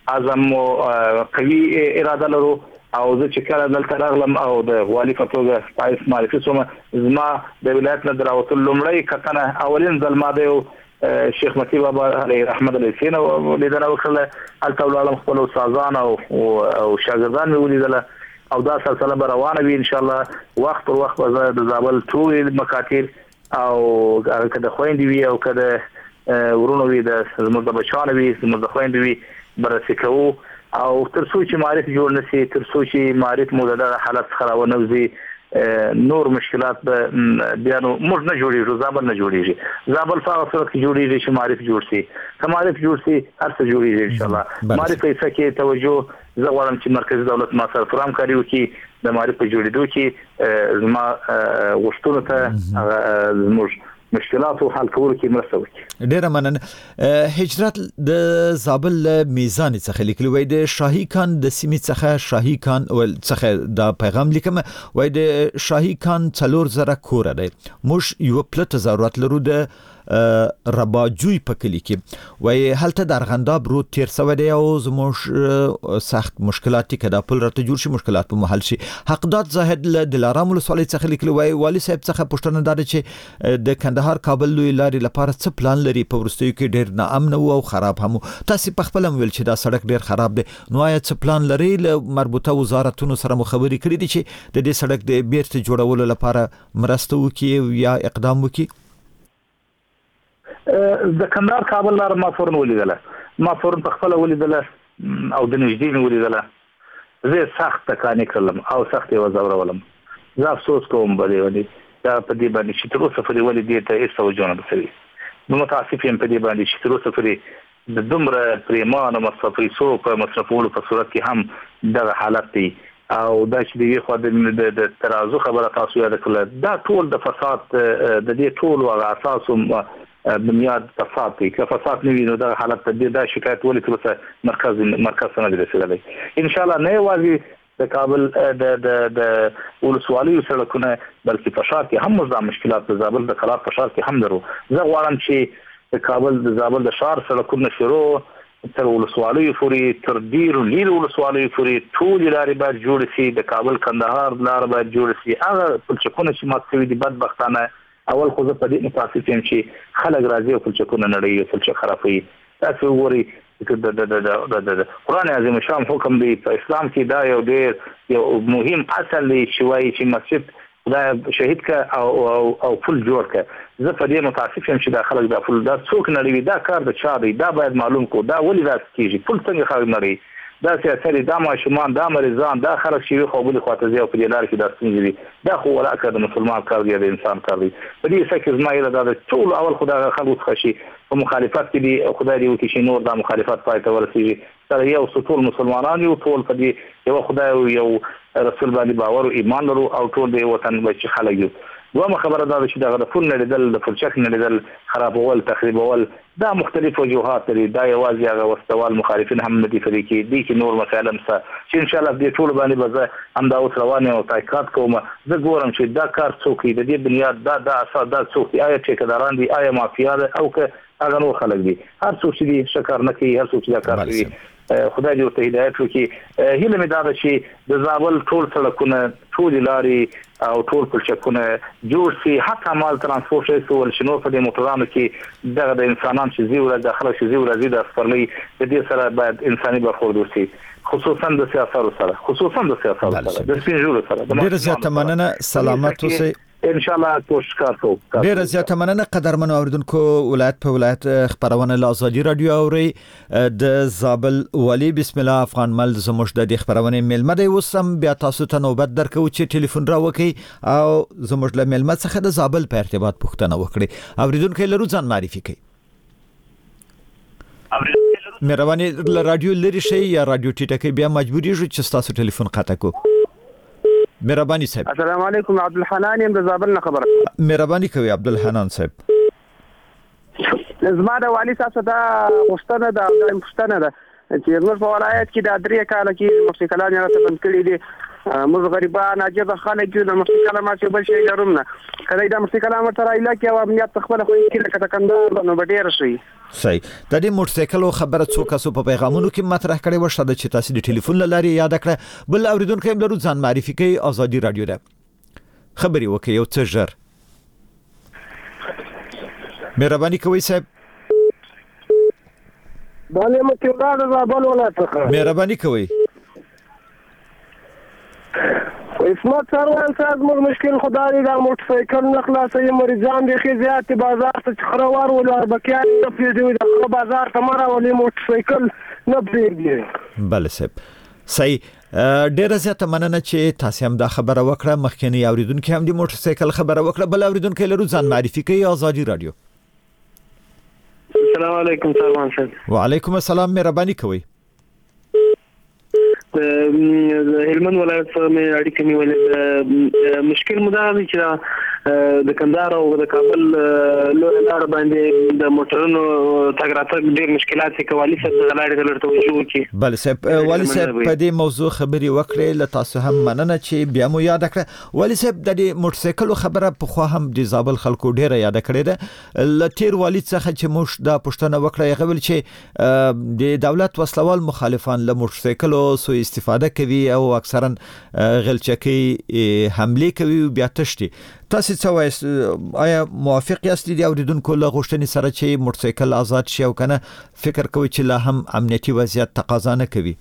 عزم او قوي اراده لرو او زه چې کله دلته راغلم او د والي په توګه پایس معرفي شوم زما د ولایت نه دراوت لومړی کتنه اولین ځل ما د شیخ متی بابا علیه رحمت الله سین او لیدنه وکړه الته ولالم خپل استادان او شاګردان مې ولیدله او دا سلسله روانه وي ان شاء الله وخت پر وخت د زابل ټول مکاتب او کده خويندې وي او کده ورونو وي د زموږ د بچانو وي زموږ د خويندې وي برسې کوو او تر څو چې معرف جوړ نشي تر څو چې معرف مودده حالت خراب نه وي نور مشکلات به بیا نو موږ نه جوړیږو زابل نه جوړیږي زابل په صورت کې جوړیږي چې معرف جوړ شي که معرف جوړ شي هر څه جوړیږي ان شاء الله معرف یې څخه توجه زه غواړم چې مرکزی دولت ما سره پروګرام کوي چې د معرف جوړېدو کې زما غوښتنه ته زموږ مشکلات او حل کول کې مرسته وکړي. ډیره مننه. هجرت د زابل میزان څخه لیکل وای د شاهي خان د سیمې څخه شاهي خان ول څخه د پیغام لیکم وای د شاهي خان 4000 کور دی موږ یو پلت ضرورت لرو د رباجوی په کلی کې وای هلته د ارغنداب رو تیر سو دی او زموږ سخت مشکلات کدا پل راته جوړ شي مشکلات په محل شي حقدات زاهد ل دلارام ولسوالۍ څخه لیکل وای والی صاحب څخه پښتنه دار چې د کندهار کابل لوی لارې لپاره څه پلان لري په ورستیو کې ډیر ناامن او خراب هم تاسو په خپل ویل چې دا سړک ډیر خراب دی نو آیا څه پلان لري ل مربوطه وزارتونو سره مخابري کړی دي چې د دې سړک د بیرته جوړولو لپاره مرسته وکړي یا اقدام وکړي د کندهار کابل لار ما فورن ولیدله ما فورن په خپل ولیدله او د نږدې ولیدله زه سخت تکانی کړم او سخت یې وزورولم زه افسوس کوم بلې ودی دا په دې باندې چې تر اوسه پورې ولې دې ته ایسو جوړ نه شوی نو متاسف یم په دې باندې چې تر اوسه پورې د دومره پریمانه مصرفي سو په مصرفولو په صورت کې هم دغه حالت دی او دا چې دی خو د ترازو خبره تاسو یاد کړل دا ټول د فساد د دې ټول او اساسو بنیاد فساد دی که فساد نه وي نو دا حالت دا شکایت ولې تر مرکز نه رسیدلی ان شاء الله نه واځي د کابل د ولسوالیو سړکونه بلکې په شار کې هم موږ مشکلات د زابل د خلاف په شار کې هم درو زه غواړم چې د کابل د زابل د شار سړکونه شروع تر ولسوالیو پورې تر ډیرو لیرو ولسوالیو پورې ټول لارې باید جوړ شي د کابل کندهار لار باید جوړ شي هغه پلچکونه چې مات شوي دي بدبختانه اول خو زه په دې متاسف یم چې خلک راځي او پلچکونه نړۍ پلچک خرابوي تاسو وګورئ د قرآن عظیم شان حکم دی په اسلام کې دا یو ډېر یو مهم اصل دی چې وایي چې مسجد خدای شهید کا او فل جوړ کا زه په دې متاسف یم چې دا خلک دا فل دا څوک نړۍ دا کار د چا دی دا باید معلوم کو دا ولې راځي کیږي فل څنګه خلک نړۍ دا سیاست دا ماشومان دا مریضان دا خلک شي خو بل خواته ځي او په دې لار کې دا ستونزې دي دا خو ولاکه د مسلمان کار دی د انسان کار دی په دې څه کې زما یې دا ټول اول خدای خلک خشي په مخالفت کې دي خدای دې وکړي نور دا مخالفت پای ته ورسیږي تر یو ټول مسلمانان یو ټول په دې یو خدای یو رسول باندې باور او ایمان لرو او ټول دې وطن بچ خلک یو دوه خبره دا چې دا د فل نه لیدل د فلچک نه لیدل خرابول تخریبول دا مختلف وجوهات لري دا یوازې هغه واستوال مخالفین هم ندي فري کې دي چې نور مسائل هم چې ان شاء الله دې ټول باندې به هم دا اوس روانه او تحقیقات کوم زه ګورم چې دا کار څوک دی د دې بنیاد دا اساس دا څوک دی آیا ټیکداران دي آیا مافیا ده او که هغه نور خلک دي هر څوک چې شکر نه کوي هر څوک چې دا کار کوي خدای دې ورته هدایت وکړي هیله مې دا ده چې د زابل ټول سړکونه ټول لارې او ټول پلچکونه جوړ شي حتی مال ترانسپورت شي ول شنو په دې موټرانو کې دغه د انسانان چې زیوره داخله شي زیوره زیاده خپلې د دې سره باید انساني برخورد وشي خصوصا د سیاستو سره د سپینجورو سره ډېر زیاته مننه سلامت اوسئ ان شاء الله کوشش کوو ډېر زیاته مننه قدرمن اوریدونکو ولایت په ولایت خبرونه له ازادي رادیو اوري د زابل ولی بسم الله افغان مل زموږ د خبرونه ملمه دی وسم بیا تاسو ته نوبت درکو چې ټلیفون را وکي او زموږ له ملمه څخه د زابل په ارتباط پوښتنه وکړي اوریدونکو لرو ځان معرفي کړئ مهرباني له رادیو لري شي یا رادیو ټیټه بیا مجبوری جو چې تاسو ټلیفون قطع کو مهرباني صاحب السلام علیکم عبدالحنان یم د زابل نه خبره مهرباني کوي عبدالحنان صاحب زما د والی تاسو ته پښتنه د پښتنه ده چې موږ په ولایت کې د درې کال کې موسیقلان راته بند کړی دي موږ غریبان عجیب خلک یو د مشتي کلمات بل شي لرم نه کله دا مشتي کلمات تر علاقه او امنیت خپل خو کې لکه تکندار نو ډیر شي صحیح. د دې موټر سایکل خبره څو کسو په پیغامونو کې مطرح کړي و شاده چې تاسو د ټلیفون لاري یاد کړه. بل اوریدونکو هم لرو ځان معرفي کوي. آزادي رادیو ده خبري وکي یو څه ژر مهرباني کوئ صاحب. باندې متوړه د زابل ولایت څخه مهرباني کوئ. اسمت سروان صاحب موږ مشکل خدای دا موټر سایکل نخلاصي مریضان دي خزيات بازار ته خروار ول اربکیان په دې د بازار ته مره ولې موټر سایکل نه پریږدي. بله صاحب صحیح. ډیره زیاته مننه چې تاسو هم دا خبره وکړه. مخکنی اوریدونکو هم د موټر سایکل خبره وکړه. بل اوریدونکو لرو ځان معرفي کوي. آزادي رادیو. السلام علیکم سروان صاحب. وعلیکم السلام. مهرباني کوئ. هلمند ولایت مې اړیکې نیولې. مشکل مو دا دی چې د کندهار او د کابل لوی لار باندې د موټرونو تګ راتګ ډېر مشکلات کوي. څه د غلاړې د توجه وکړي. بله صاحب. والي صاحب په دې موضوع خبري وکړې. له تاسو هم مننه چې بیا مو یاد کړه. والي صاحب د دې موټر سایکل خبره په خو هم د زابل خلکو ډیره یاد کړې ده. ل تیر والي څخه چې موږ دا پښتنه وکړه یغه ول چې د دولت وسلوال مخالفان له موټر سایکل سو استفاده کوي او اکثرا غلچکی حمله کوي بیا تشتي. تاسو څه وایي؟ آیا موافق یاست د اوریدونکو له غوښتنې سره چې موټر سایکل آزاد شي او کنه فکر کوي چې لا هم امنیتي وضعیت تقاضا نه کوي؟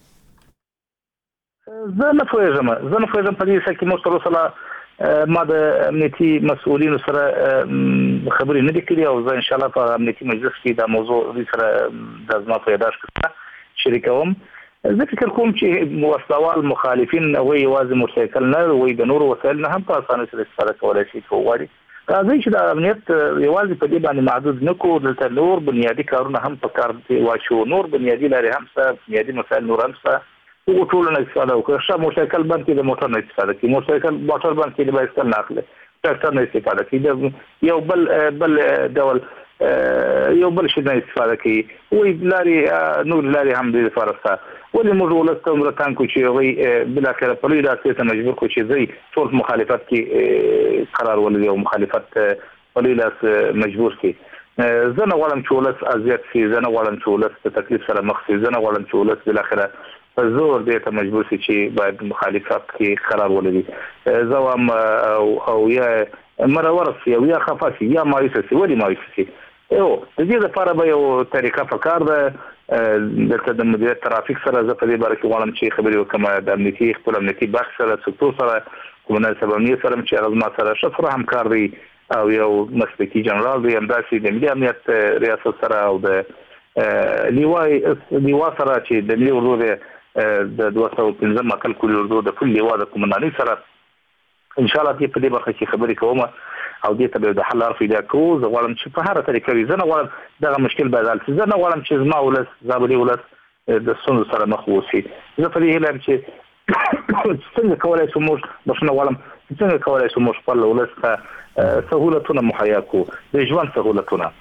زه نه پوهیږم په دې څه کې موږ سره ما د امنیتي مسؤلینو سره خبرې نه کړې او زه ان شاء الله په امنیتي مجلس کې دا موضوع سره د زما په یاداشت شریکوم. زه فکر کوم چې وسلوال مخالفین وي یوازې موټر سایکل نه وي د نور وسایل نه هم په اسانه سره استفاده کولای شي. کوواړي راځي چې د امنیت یوازې په دې باندې محدود نه کو. دلته نور بنیادی کارونه هم په کار دي واچو. نور بنیادی لري هم څه بنیادی مسایل نور هم څه او ټول نه استفاده وکړي. شته موټر سایکل باندې د موټر نه استفاده کوي. موټر سایکل باندې د بایسکل نه اخلي. ټرکټر نه استفاده کوي. یو بل ډول یو بل شي نه استفاده کوي. وی لاري نور لاري هم د فرصه ولې موږ ولسته مرتان کو چې وی بل اخر په لوی راځي ته مجبور کو چې زی ټول مخالفت کې قرار ولري او مخالفت په لوی لاس مجبور کی. زه نه غواړم چې ولس اذیت شي. زه نه غواړم چې ولس په تکلیف سره مخ شي. زه نه غواړم چې ولس بل اخر په زور دې ته مجبور شي چې باید مخالفت کې قرار ولري. زه هم او یا مرور شي او یا خفه شي یا مایوس شي. ولې مایوس شي؟ د دې لپاره به یو طریقه پکار ده. د مدیریت ترافیک سره زه په دې باره کې غواړم چې خبرې وکړم. د امنیتي خپل امنیتي بخش سره سکتور سره کومنال سبامنیه سره چې غزما سره شفره همکار دی او یو مسلکي جنرال دی همداسې د ملي امنیت ریاست سره او د لیوا سره چې د ملي اردو د 215 مکل کل اردو د فل لیوا د کومنالي سره ان شاء الله په دې برخه کې خبرې کوم او دې ته د حل لار پیدا کوو. زه غواړم چې په هر طریقه وي. زه نه غواړم دغه مشکل بدل شي. زه نه غواړم چې زما ولس زابلي ولس د ستونزو سره مخ ووسي. زه په دې هیله یم چې څنګه کولای شو موږ بښنه غواړم څنګه کولای شو موږ خپل ولس ته سهولتونه مهیا کړو. د ژوند سهولتونه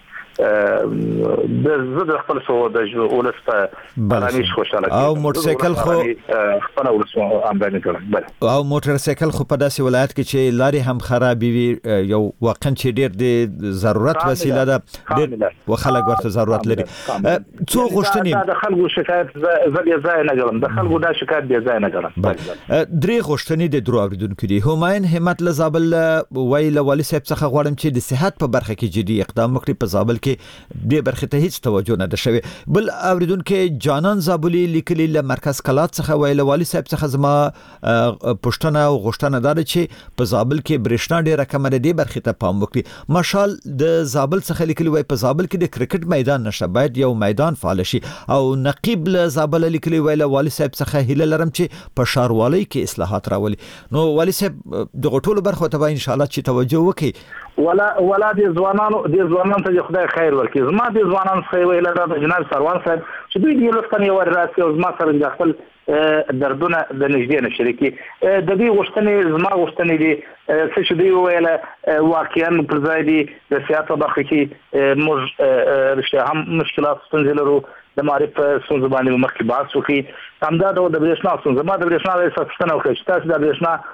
د خپل سو د ولس په آرامش خوشاله او موټر سایکل خو خپل ولس آمدنی کړل. او موټر سایکل خو په داسې ولایت کې چې لارې هم خراب وي یو واقعا چې ډېر د ضرورت وسیله ده. ډېر خلک ورته ضرورت لري. څو غوښتنې د خلکو شکایت زه ځای نه ګرم. د خلکو دا شکایت بیا ځای نه ګرم. درې غوښتنې د درو اوریدونکو دي. همایون همت له زابل ویل والي صاحب څخه غواړم چې د صحت په برخه کې جدي اقدام وکړي. په زابل کې د برخه ته هیڅ توجه نه ده شوی. بل اوریدونکو جانان زابلی لیکلی له مرکز کلات څخه ویل والي صاحب څخه زما پښتنه او غوښتنه ده چې په زابل کې برېښنا ډیره کم ده. د برخه ته پام وکړي. مشال د زابل څخه لیکلی وای په زابل کې د کرکټ میدان نشته. باید یو میدان فعال شي. او نقیب له زابل لیکلی ویل والي صاحب څخه هیله لرم چې په ښاروالۍ کې اصلاحات راولي. نو والي صاحب د غټولو برخو ته ان شاء الله چې توجه وکړي ولا د ځوانانو ته خدای خیر ورکړي. زما د ځوانانو څخه ویل دا د جناب سروان صاحب چې دوی د لوستنې ور راسي او زما سره د خپل دردونه د نږدې نه شریکي. د دې غوښتنې زما غوښتنې دي چې دوی ویل واقعا پر ځای دي د سیاست په برخه کې موږ رښتیا هم مشکلات ستونزې لرو. د معرف ستونزې باندې مخکې بحث وکړي. همدا ډول د برېښنا ستونزه ما د برېښنا د پوښتنه وکړه چې تاسو د برېښنا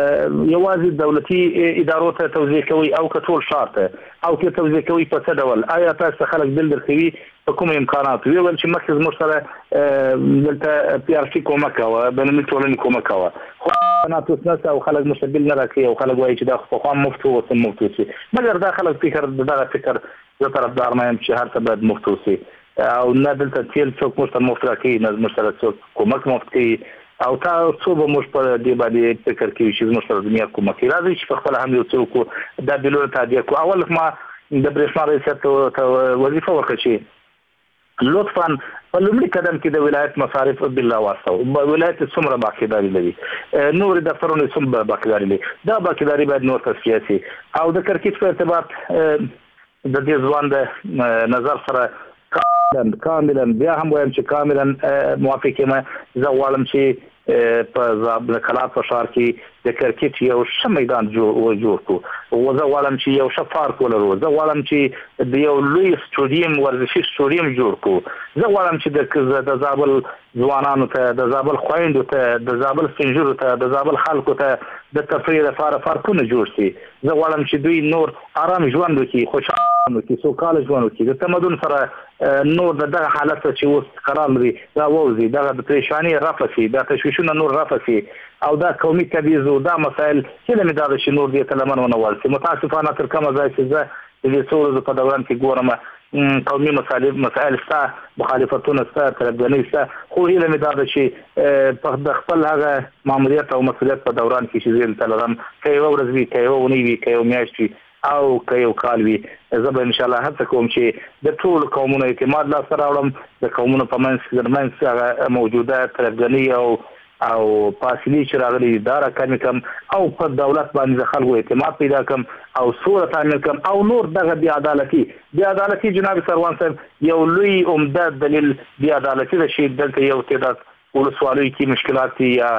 یوازې دولتي ادارو ته توزیع کوي او کټول ښار ته او کې توزیع کوي په څه ډول؟ آیا تاسو خلک بل درکوي په کوم امکانات؟ ویل چې مخکې زموږ سره دلته پی آر سی کومک کوه، بینالمللي ټولنې کومک کوه، خو امکانات اوس نشته او خلک مستقل نه راکوي او خلک وایي چې دا پخوا مفت و اوس مفت وشي. مګر دا خلک دغه فکر زه طرفدار نه یم چې هر څه باید مفت وشي او نه دلته تیل څوک موږ ته مفت راکوي، نه زموږ سره څوک کومک مفت کوي او تاسو به موږ په دې باندې فکر کوي چې موږ سره دنیا کومک راځي چې په خپل هم یو څوک دا بلور تادیه کو. اول ما د برېښنا رئیس ته وظیفه ورکړه چې لطفا په لومړي قدم کې د ولایت مصارف بالله واسطه ولایت څومره باقیداري لري، نور دفترونه څومره باقیداري لري، دا باقیداري باید نور تصفیه شي. او د کرکټ په ارتباط د دې ځوان د نظر سره کاملا بیا هم وایم چې کاملا موافق یم. زه غواړم چې په کلات په ښار کې د کرکټ یو ښه میدان جوړ کړو او زه غواړم چې یو ښه پارک ولرو. زه غواړم چې د یو لوی سټوډیم ورزشي سټوډیم جوړ کړو. زه غواړم چې د زابل ځوانانو ته، د زابل خویندو ته، د زابل سپینږیرو ته، د زابل خلکو ته د تفریح لپاره پارکونه جوړ شي. زه غواړم چې دوی نور آرام ژوند وکړي، خوشحاله وکړي، سوکاله ژوند وکړي، د تمدن سره نور دغه حالت چې اوس قرار لري دا ووځي، دغه د پریشاني رفع شي، دا تشویشونه نور رفع شي او دا قومي تبعیض او دا مسایل چې مې دا چې نور دې ته لمن ونه ورسي. متاسفانه تر کومه ځای چې زه د دې څو ورځو په دوران کې ګورم قومي مسایل شته، مخالفتونه شته، طرفداري شته، خو هیله مې دا ده چې په د خپل هغه ماموریت او مسؤلیت په دوران کې چې زه تلرم که یوه ورځ وي، که یوه اونۍ وي، که یو میاشت وي او که یو کال وي، زه به انشاءالله هڅه کوم چې د ټولو قومونو اعتماد لاسته راوړم، د قومونو په منځ هغه موجوده طرفداري او فاصلې چې راغلي دا راکمې کړم او په دولت باندې د خلکو اعتماد پیدا کړم او سوله تعمیل کړم او نور دغه بې عدالتي جناب سروان صاحب یو لوی عمده دلیل بې عدالتي ده چې دلته یو تعداد ولسوالیو کې مشکلات دي یا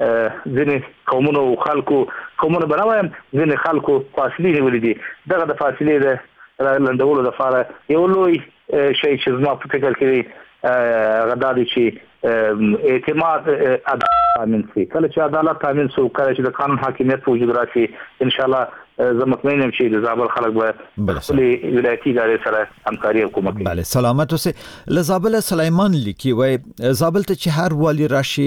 ځینې قومونو او خلکو قومونه به نه وایم ځینې خلکو فاصلې نیولې دي. دغه د فاصلې د لنډولو لپاره یو لوی شی چې زما په فکر کې دی هغه دا دی چې اعتماد عدالت تامین شي. کله چې عدالت تامین شي، کله چې د قانون حاکمیت په وجود راشي، انشاءالله زه مطمئن یم چې د زابل خلک به خپلې ولایتي ادارې سره همکاري او کومک کوي. بله، سلامت اوسئ. له زابل سلیمان لیکي وای زابل ته چې هر والی راشي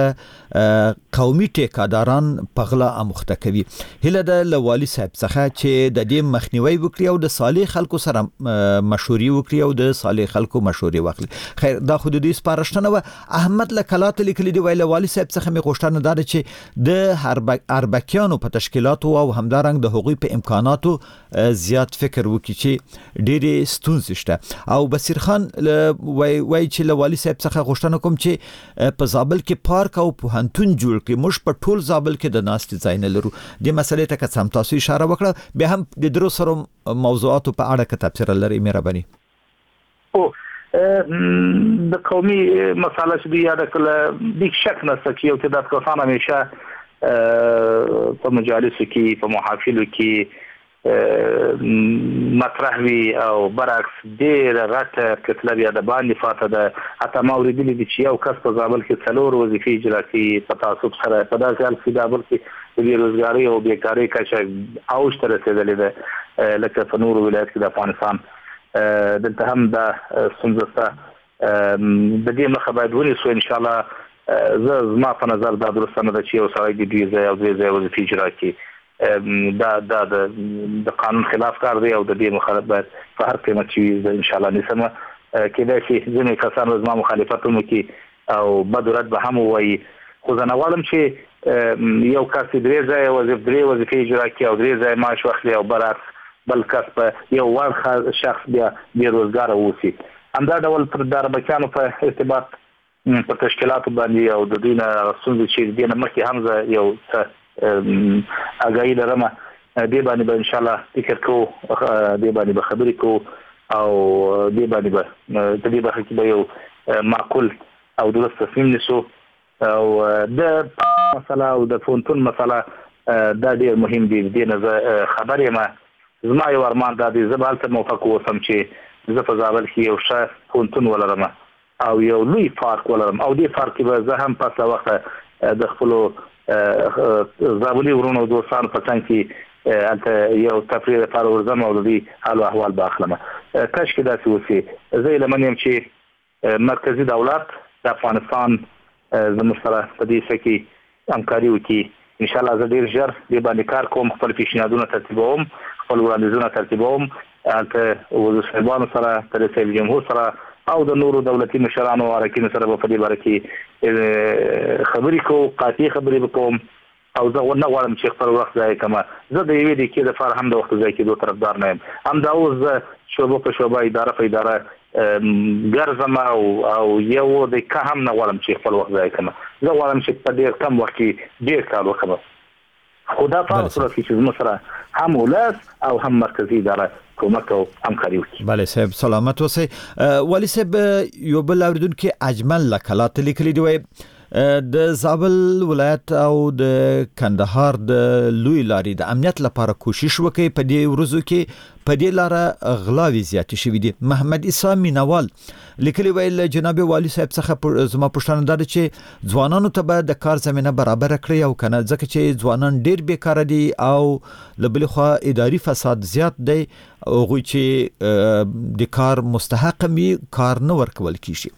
هغه قومي ټیکاداران په غلا اموخته کوي. هله د والی صاحب څخه چې د دې مخنیوي وکړي او د صالح خلکو سره مشورې وکړي او د صالح خلکو مشورې واخلي. خیر دا خو د دې سپارښتنه و. احمد لکلات لیکلي دی ویل والی صاحب څخه می غوښتنه ده چې د اربکیانو په تشکیلاتو او همدارنګ د هغوی په امکاناتو زیات فکر وکړي چې ډېرې ستونزې شته. او بصیر خان وای چې له والی صاحب څخه غوښتنه کوم چې په زابل کې پارک او پوهنتون جوړ کړي. موږ په ټول زابل کې د ناستې ځای نه لرو. دې مسلې ته که تاسو اشاره وکړه بیا هم د درو سره موضوعاتو په اړه که تفسیر لري مهرباني. د قومي مساله چې دی یاد کړل د شک نشته چې یو تعداد کسان همیشه په مجالسو کې په محافلو کې مطرح وي او برعکس ډېر غټه کتله بیا د باندې فاته ده. حتی ما اورېدلي دي چې یو کس په زابل کې 4 وظیفې اجرا کوي په تعصب سره. په داسې حال کې زابل کې د بېروزګارۍ او بېکارۍ کچه اوج ته رسېدلې ده لکه په نورو ولایت کې د افغانستان. دلته هم دا ستونزه شته. د دې مخه باید ونیسو انشاءالله. زما په نظر دا درسته نه ده چې یو سړی د 2 ځای او 3 ځای وظیفې اجرا کړي. دا د قانون خلاف کار دی او د دې مخالفت باید په هر قیمت چې انشاءالله نیسمه. کېدای شي ځینې کسان زما مخالفت هم وکړي او بد رد به هم ووایي، خو زه نه غواړم چې یو کس 3 ځای وظیفې اجرا کړي او 3 ځای معاش واخلي او برعکس بل کس په یو ورخه شخص بیا بېروزګاره اوسي. همدا ډول پر د اربکیانو په ارتباط په تشکیلاتو باندې او د دوی نه ستونزې چې دې نه مخکې هم زه یو څه اګاهي لرم دې باندې به ان شاء الله فکر کوو، دې باندې به خبرې کوو او دې باندې به د دې برخه کې به یو معقول او درست تصمیم نیسو. او د مسله او د فونتون مسله دا ډېر مهم دی. دې نه زه خبر یم، زما یو ارمان دا دی زه به هلته موفق اوسم چې زه په زابل کې یو ښه فونتون ولرم او یو لوی پارک ولرم او دې پارک کې به زه هم پس له وخته د خپلو زابلي ورونو دوستانو په څنګ کې هلته یو تفریح لپاره ورځم او د دې حال و احوال به اخلم. کاشکې داسې وشي. زه هیله من یم چې مرکزي دولت د افغانستان زموږ سره په دې څه کې همکاري وکړي. انشاءالله زه ډېر ژر دې باندې کار کوم، خپل پیشنهادونه ترتیبوم، خپل وړاندیزونه ترتیبوم، هلته وزیر صاحبانو سره، رئیس جمهور سره او د نورو دولتي مشرانو اراکینو سره به په دې باره کې خبرې کوو، قاطع خبرې به کوم او زه نه غواړم چې خپل وخت ضایع کړم. زه د یوې دقیقې لپاره هم د وخت ضایع کېدو طرفدار نه یم. همدا اوس زه شعبه په شعبه، اداره په اداره ګرځم او یو دقیقه هم نه غواړم چې خپل وخت ضایع کړم. زه غواړم چې په ډېر کم وخت کې ډېر کار وکړم. خو دا په هغه صورت کې چې زموږ سره هم ولس او هم مرکزي اداره کومک او همکاري وکړي. بله صاحب سلامت اوسئ. والي صاحب یو بل اوریدونکي اجمل لکلات لیکلي دی، وایي د زابل ولایت او د کندهار د لوی لارې د امنیت لپاره کوشش وکړي. په دې ورځو کې په دې لاره غلاوي زیاتې شوې دي. محمد عیسی مینوال لیکلي ویل جناب والي صاحب څخه زما پوښتنه ده چې ځوانانو ته به د کار زمينه برابر کړي او کنه، ځکه چې ځوانان ډېر بیکاره دي او لبل خو اداري فساد زیات دی او غوي چې د کار مستحق می کار نه ورکول کیږي.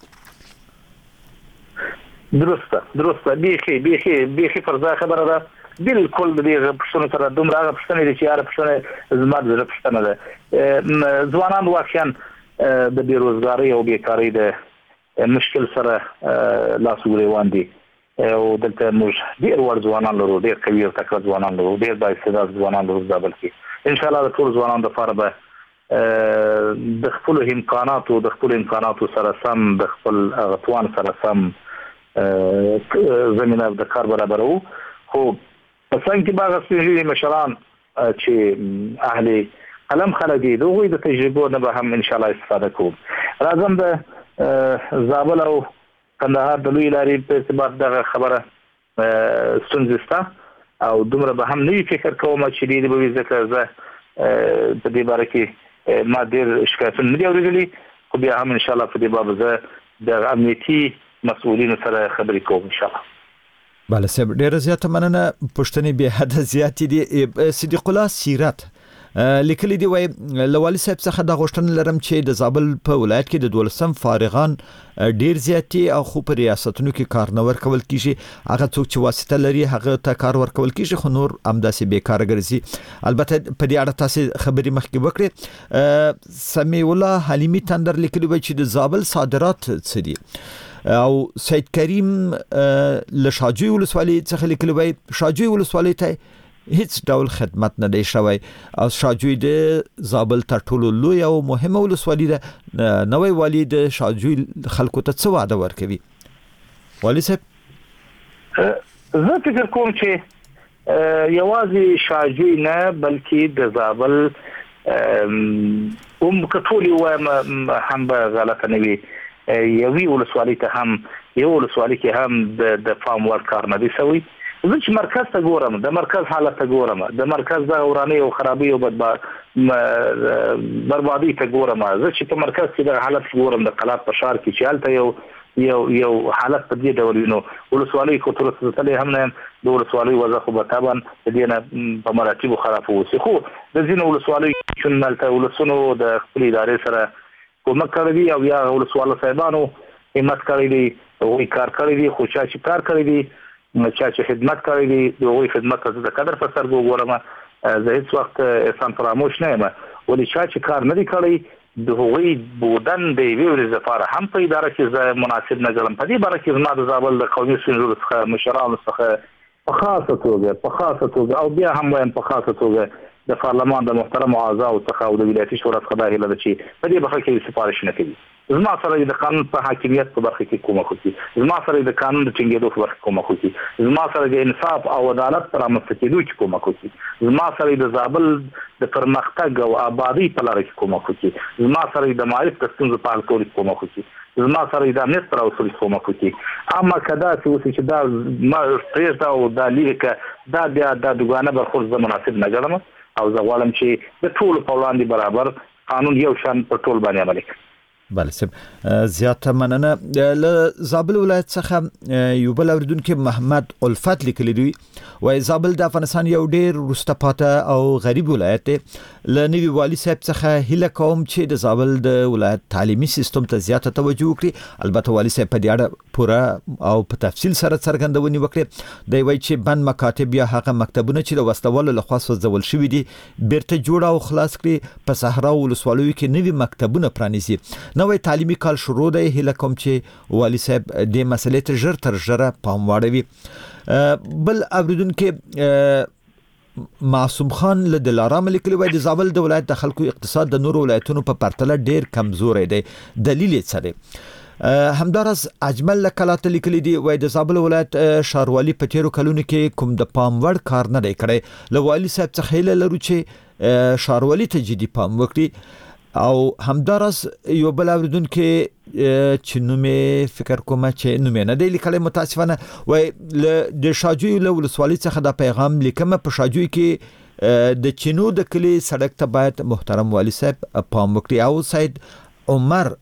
درسته بیخي فرضا خبره ده. بالکل د دې پښتون سره دومره هغه پښتنې دي چې یاره پښتنې زما د پښتنه ده. ځوانان واقعا د بیروزګارۍ او بیکارۍ د مشکل سره لاس ګریوان دي او دلته موږ ډېر وړ ځوانان لرو، ډېر قوي او تکړه ځوانان لرو، ډېر با استعداد ځوانان لرو زابل کې. ان شاء الله د ټول ځوانانو لپاره به د خپل امکاناتو سره سم، د خپل توان سره سم زمينه د کار برابرو. خو په څنګه کې باغ سپیږي مشران چې اهل قلم خلک دي، دوی د تجربو نه به هم ان شاء الله استفاده کوو. راځم د زابل او کندهار د لوی لارې په اعتبار دغه خبره ستونزه سته او دومره به هم نه فکر کوم چې دې به ځکه زه په دې باره کې ما ډېر شکایتونه نه دي اورېدلي، خو بیا هم ان شاء الله په دې باب زه د امنیتي مسؤلینو سره خبرې کوم ان شاء الله. بله صاحب ډېر زیاته مننه. پښتنې به حد زیات دي. صدیق الله سیرت لیکلي دی، وای لوالي صاحب څخه د غوښتنه لرم چې د زابل په ولایت کې د 12 فارغان ډیر زیاتی او خو په ریاستونو کې کار نه ورکول کیږي. هغه څوک چې واسطه لري هغه ته کار ورکول کیږي، خو نور همداسې بیکاره ګرځي. البته په دې اړه تاسو خبرې مخکې وکړې. سمیع الله حلیمی تندر لیکلي وای چې د زابل صادرات څه دي او سید کریم لشاجوی ولسوالۍ څخه لیکلي وای شاجوی ولسوالۍ ته هیڅ ډول خدمت نه دی شوی او شاجوی د زابل تر ټولو لوی او مهمه ولسوالۍ ده. نوې والی د شاجوی خلکو ته څه وعده ورکوي؟ والي صاحب زه فکر کوم چې یوازې شاجوی نه بلکې د زابل کټولي وایم هم به غلطه نه وي، یوې ولسوالۍ ته هم یو ولسوالۍ کې هم د فام ور کار نه دی شوی. زه چې مرکز ته ګورم، د مرکز حالت ته ګورم، د مرکز د وراني او خرابي او بربادي ته ګورم، زه چې په مرکز کې د حالت ګورم د قلات په شهر کې چې حالت یو حالت په دې ډول نو ولسوالۍ کو تر څه هم نه د ولسوالۍ وضع خو به طبعا د دې نه په مراتب خراب وسی. خو د ځینو ولسوالۍ چې ملته ولسونو د خپل ادارې سره کومک کړی او یا ولسوالو صاحبانو همت کړی دی او کار کړی دی، خو چې کار کړی دی چې خدمت کړی دی دوی خدمت ته د قدر په سر وګورم. زه هیڅ وخت انسان فراموش نه یم، ولې چې کار نه دی کړی د هغوی بودن د یوې ورځې لپاره هم په اداره کې زه مناسب نه ګڼم. په دې باره کې زما د زابل د قومي ستونزو څخه مشرانو څخه په خاصه توګه او بیا هم وایم په خاصه توګه د پارلمان د محترم اعضاء څخه او د ولایتي شورا څخه دا هیله ده چې په دې برخه کې سفارش نه کوي. زما سره د قانون په حاکمیت په برخه کې کومک وکړي، زما سره د قانون د ټینګېدو په برخه کې کومک وکړي، زما سره د انصاف او عدالت پر رامنځته کېدو کې کومک وکړي، زما سره د زابل د پرمختګ او آبادی په لاره کې کومک وکړي، زما سره د معارف د ستونزو په حل کولو کې کومک وکړي، زما سره د امنیت پر اصول کې کومک وکړي. اما کدا چې دا ما پرېږده او دا لیکه دا بیا د دوګانه برخورد زه مناسب نه ګڼم او زه غواړم چې د ټولو په وړاندې برابر قانون یو شان پر ټول باندې عملي کړي. بله صاحب، زیاته مننه. له زابل ولایت څخه یو بل اوریدونکي محمد الفت لیکلی دی، وایي زابل د افغانستان یو ډیر وروسته پاته او غریب ولایت دی. له نوي والي صاحب څخه هیله کوم چې د زابل د ولایت تعلیمي سیستم ته زیاته توجه وکړي. البته والي صاحب په دې اړه پوره او په تفصیل سره څرګندونې وکړي. دی وایي چې بند مکاتب یا هغه مکتبونه چې د وسلوالو لخوا سوځول شوي دي بیرته جوړ او خلاص کړي. په صحرا او ولسوالیو کې نوي مکتبونه پرانیزي. نوې تعلیمي کال شروع دی، هیله کوم چې والي صاحب د مسلې ته ژر تر ژره پام واړوي. بل اوریدونکي معصوم خان له دلارام لیکلی وای د زابل د ولایت د خلکو اقتصاد د نورو ولایتونو په پرتله ډیر کمزوري دی، دلیل یې څه دی؟ همدارس اجمل لکلاته لیکلی دی، وای د زابل ولایت شاروالي په تیرو کلونو کې کوم د پام وړ کار نه دی کړی. له والي صاحب څخه هیله لرو چې شاروالي ته جدي پام وکړي. او همدارس یو بل اوریدونکي چې نومې فکر کوم چې نومې نه دی لیکلی متاسفانه، وای د شاجوی له ولسوالۍ څخه دا پیغام لیکم. په شاجوی کې د چینو د کلی سړک ته باید محترم والي صاحب پام وکړي. او سید عمر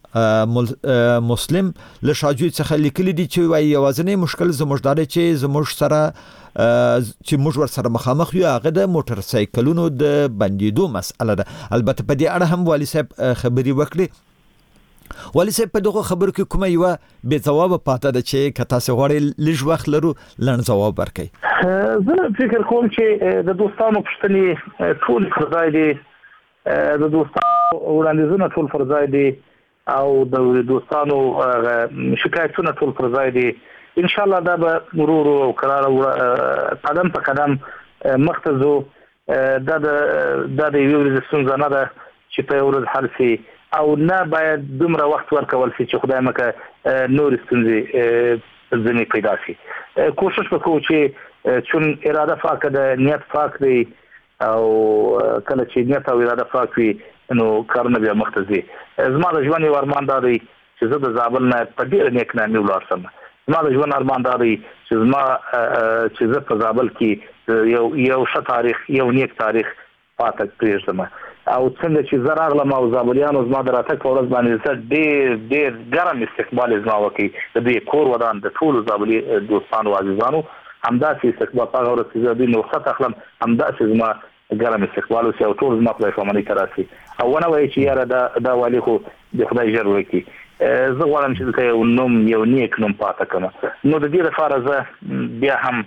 مسلم له شاجوی څخه لیکلی دی چې وای یوازینی مشکل زموږ دا دی چې زموږ سره چې موږ ور سره مخامخ یو هغه د موټر سایکلونو د بندیدو مسأله ده. البته په دې اړه هم والي صاحب خبري وکړي. والي صاحب په دغه خبرو کې کومه یو بې ځواب پاتې ده چې که تاسو غواړئ لږ وخت لرو لنډ ځواب ورکړئ. زه فکر کوم چې د دوستانو پوښتنې ټول پر ځای دي، د دوستانو وړاندیزونه ټول پر ځای دي او د دوستانو شکایتونه ټول پر ځای دي. ان شاء الله دا به ورو او قرار قدم په قدم مخته ځو. دا د یو ورځ ستونزه نه ده چې په یو ورځ حل شي او نه باید دومره وخت ورکول شي چې خدای مکه نور ستونزې ځنې پیدا شي. کوشش وکړو چې چون اراده پاکه ده، نیت پاک دی او کله چې نیت او اراده پاک وي نو کارونه بیا مخته ځي. زما د ژوند یو ارمان دا دی چې زه د زابل نه په ډېره نیک نامي ولاړ شم. زما د ژوند ارمان دا دی چې زه په زابل کې یو ښه تاریخ، یو نیک تاریخ پاتې پرېږدم. او څنګه چې زه راغلم او زابلیانو زما د راتګ په ورځ باندې زه ډېر ګرم استقبال زما وکړي، د دې کور ودان د ټولو زابلي دوستانو عزیزانو همداسې استقبال په هغه ورځ چې زه دوی نه رخصت اخلم همداسې زما ګرم استقبال وشي او ټول زما خدای پامانۍ ته راشي او ونه وایي چې یاره دا والي خو د خدای ژر وکړي. زه غواړم چې دلته یو نوم، یو نیک نوم پاته کړم. نو د دې لپاره زه بیا هم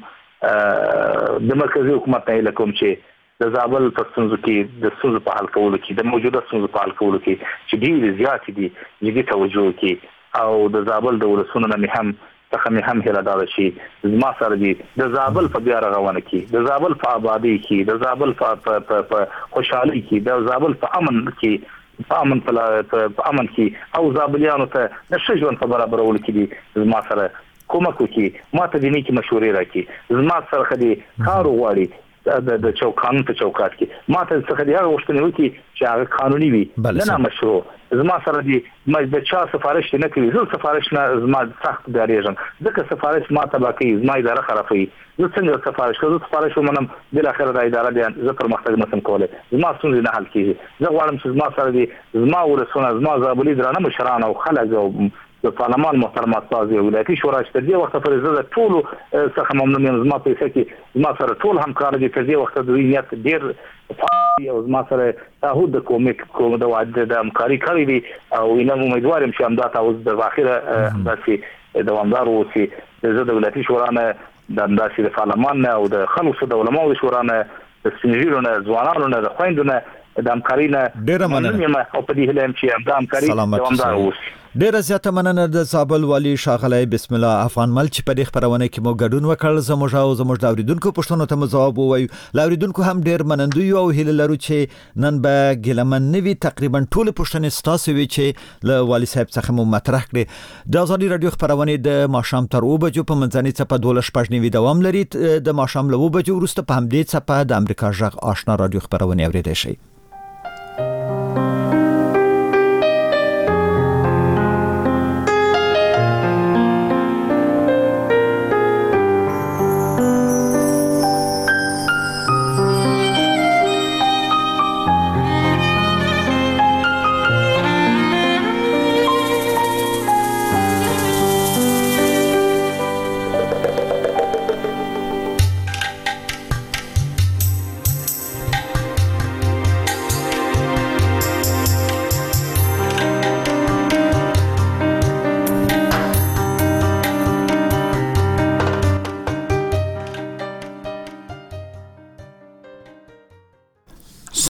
د مرکزي حکومت نه هیله کوم چې د زابل په ستونزو کې د ستونزو په حل کولو کې، د موجوده ستونزو په حل کولو کې چې ډېرې زیاتې دي جدي توجه وکړي او د زابل د ولسونو نه مې هم هیله دا ده چې زما سره دي د زابل په بیا رغونه کې، د زابل په آبادۍ کې، د زابل په خوشحالۍ کې، د زابل په امن کې، په امن کې او زابلیانو ته د ښه ژوند په برابرولو کې دي زما سره کومک وکړي، ما ته د نیکې مشورې راکړي، زما سره د کار وغواړي د قانون په چوکاټ کې، ما ته څخه د هغه غوښتنې وکړي چې هغه قانوني وي نه مشروع. زما سره د چا سفارش نه کوي، زه سفارش نه زما سخت ډارېږم ځکه سفارش ما تباه کوي، زما اداره خرابوي. زه څنګه سفارش کوم؟ زه سفارش ومنم بالاخره د اداره دی زه پرمختګ نشم کولی، زما ستونزې نه حل کېږي. زه غواړم چې زما سره زما ولسونه، زما زابلي درانه مشران او خلک او د پارلمان محترم استازي او ولایتي شورا چې تر دې وخته پورې زه د ټولو څخه ممنون یم. زما په حیثیت کې زما سره ټول همکار دي، تر دې وخته دوی نیت ډېر او زما سره تعهد د د همکاري کړی دي او اینم امیدوار یم چې همدا تعهد د اخره همداسې دوامدار واوسي. زه د ولایتي شورا نه همداسې د پارلمان نه او د خلکو د علماو د شورا نه، د سپین ږیرو نه، ځوانانو نه، د خویندو نه د همکاري نه ډېره مننه او په دې هیله یم چې همدا همکاري دوامدار واوسي. ډیره زیاته مننه د زابل والی شاغلی بسم الله افغان مل چې په دې خبرونه کې مو ګډون وکړ. زموږ د اوریدونکو پوښتنو ته جواب ووایو. لاوریدونکو هم ډیر منندوی او هیله لرو چې نن به ګلمن نوي تقریبا ټول پوښتنې ستاسو وی چې له والی صاحب څخه مو مطرح کړي. د ازادي رادیو خبرونه د ماښام تر 2 بجو په منځنۍ څپه 12:15 دوام لري. د ماښام له 2 بجو وروسته په همدې څپه د امریکا جغ آشنا رادیو خبرونه اوریدئ شئ.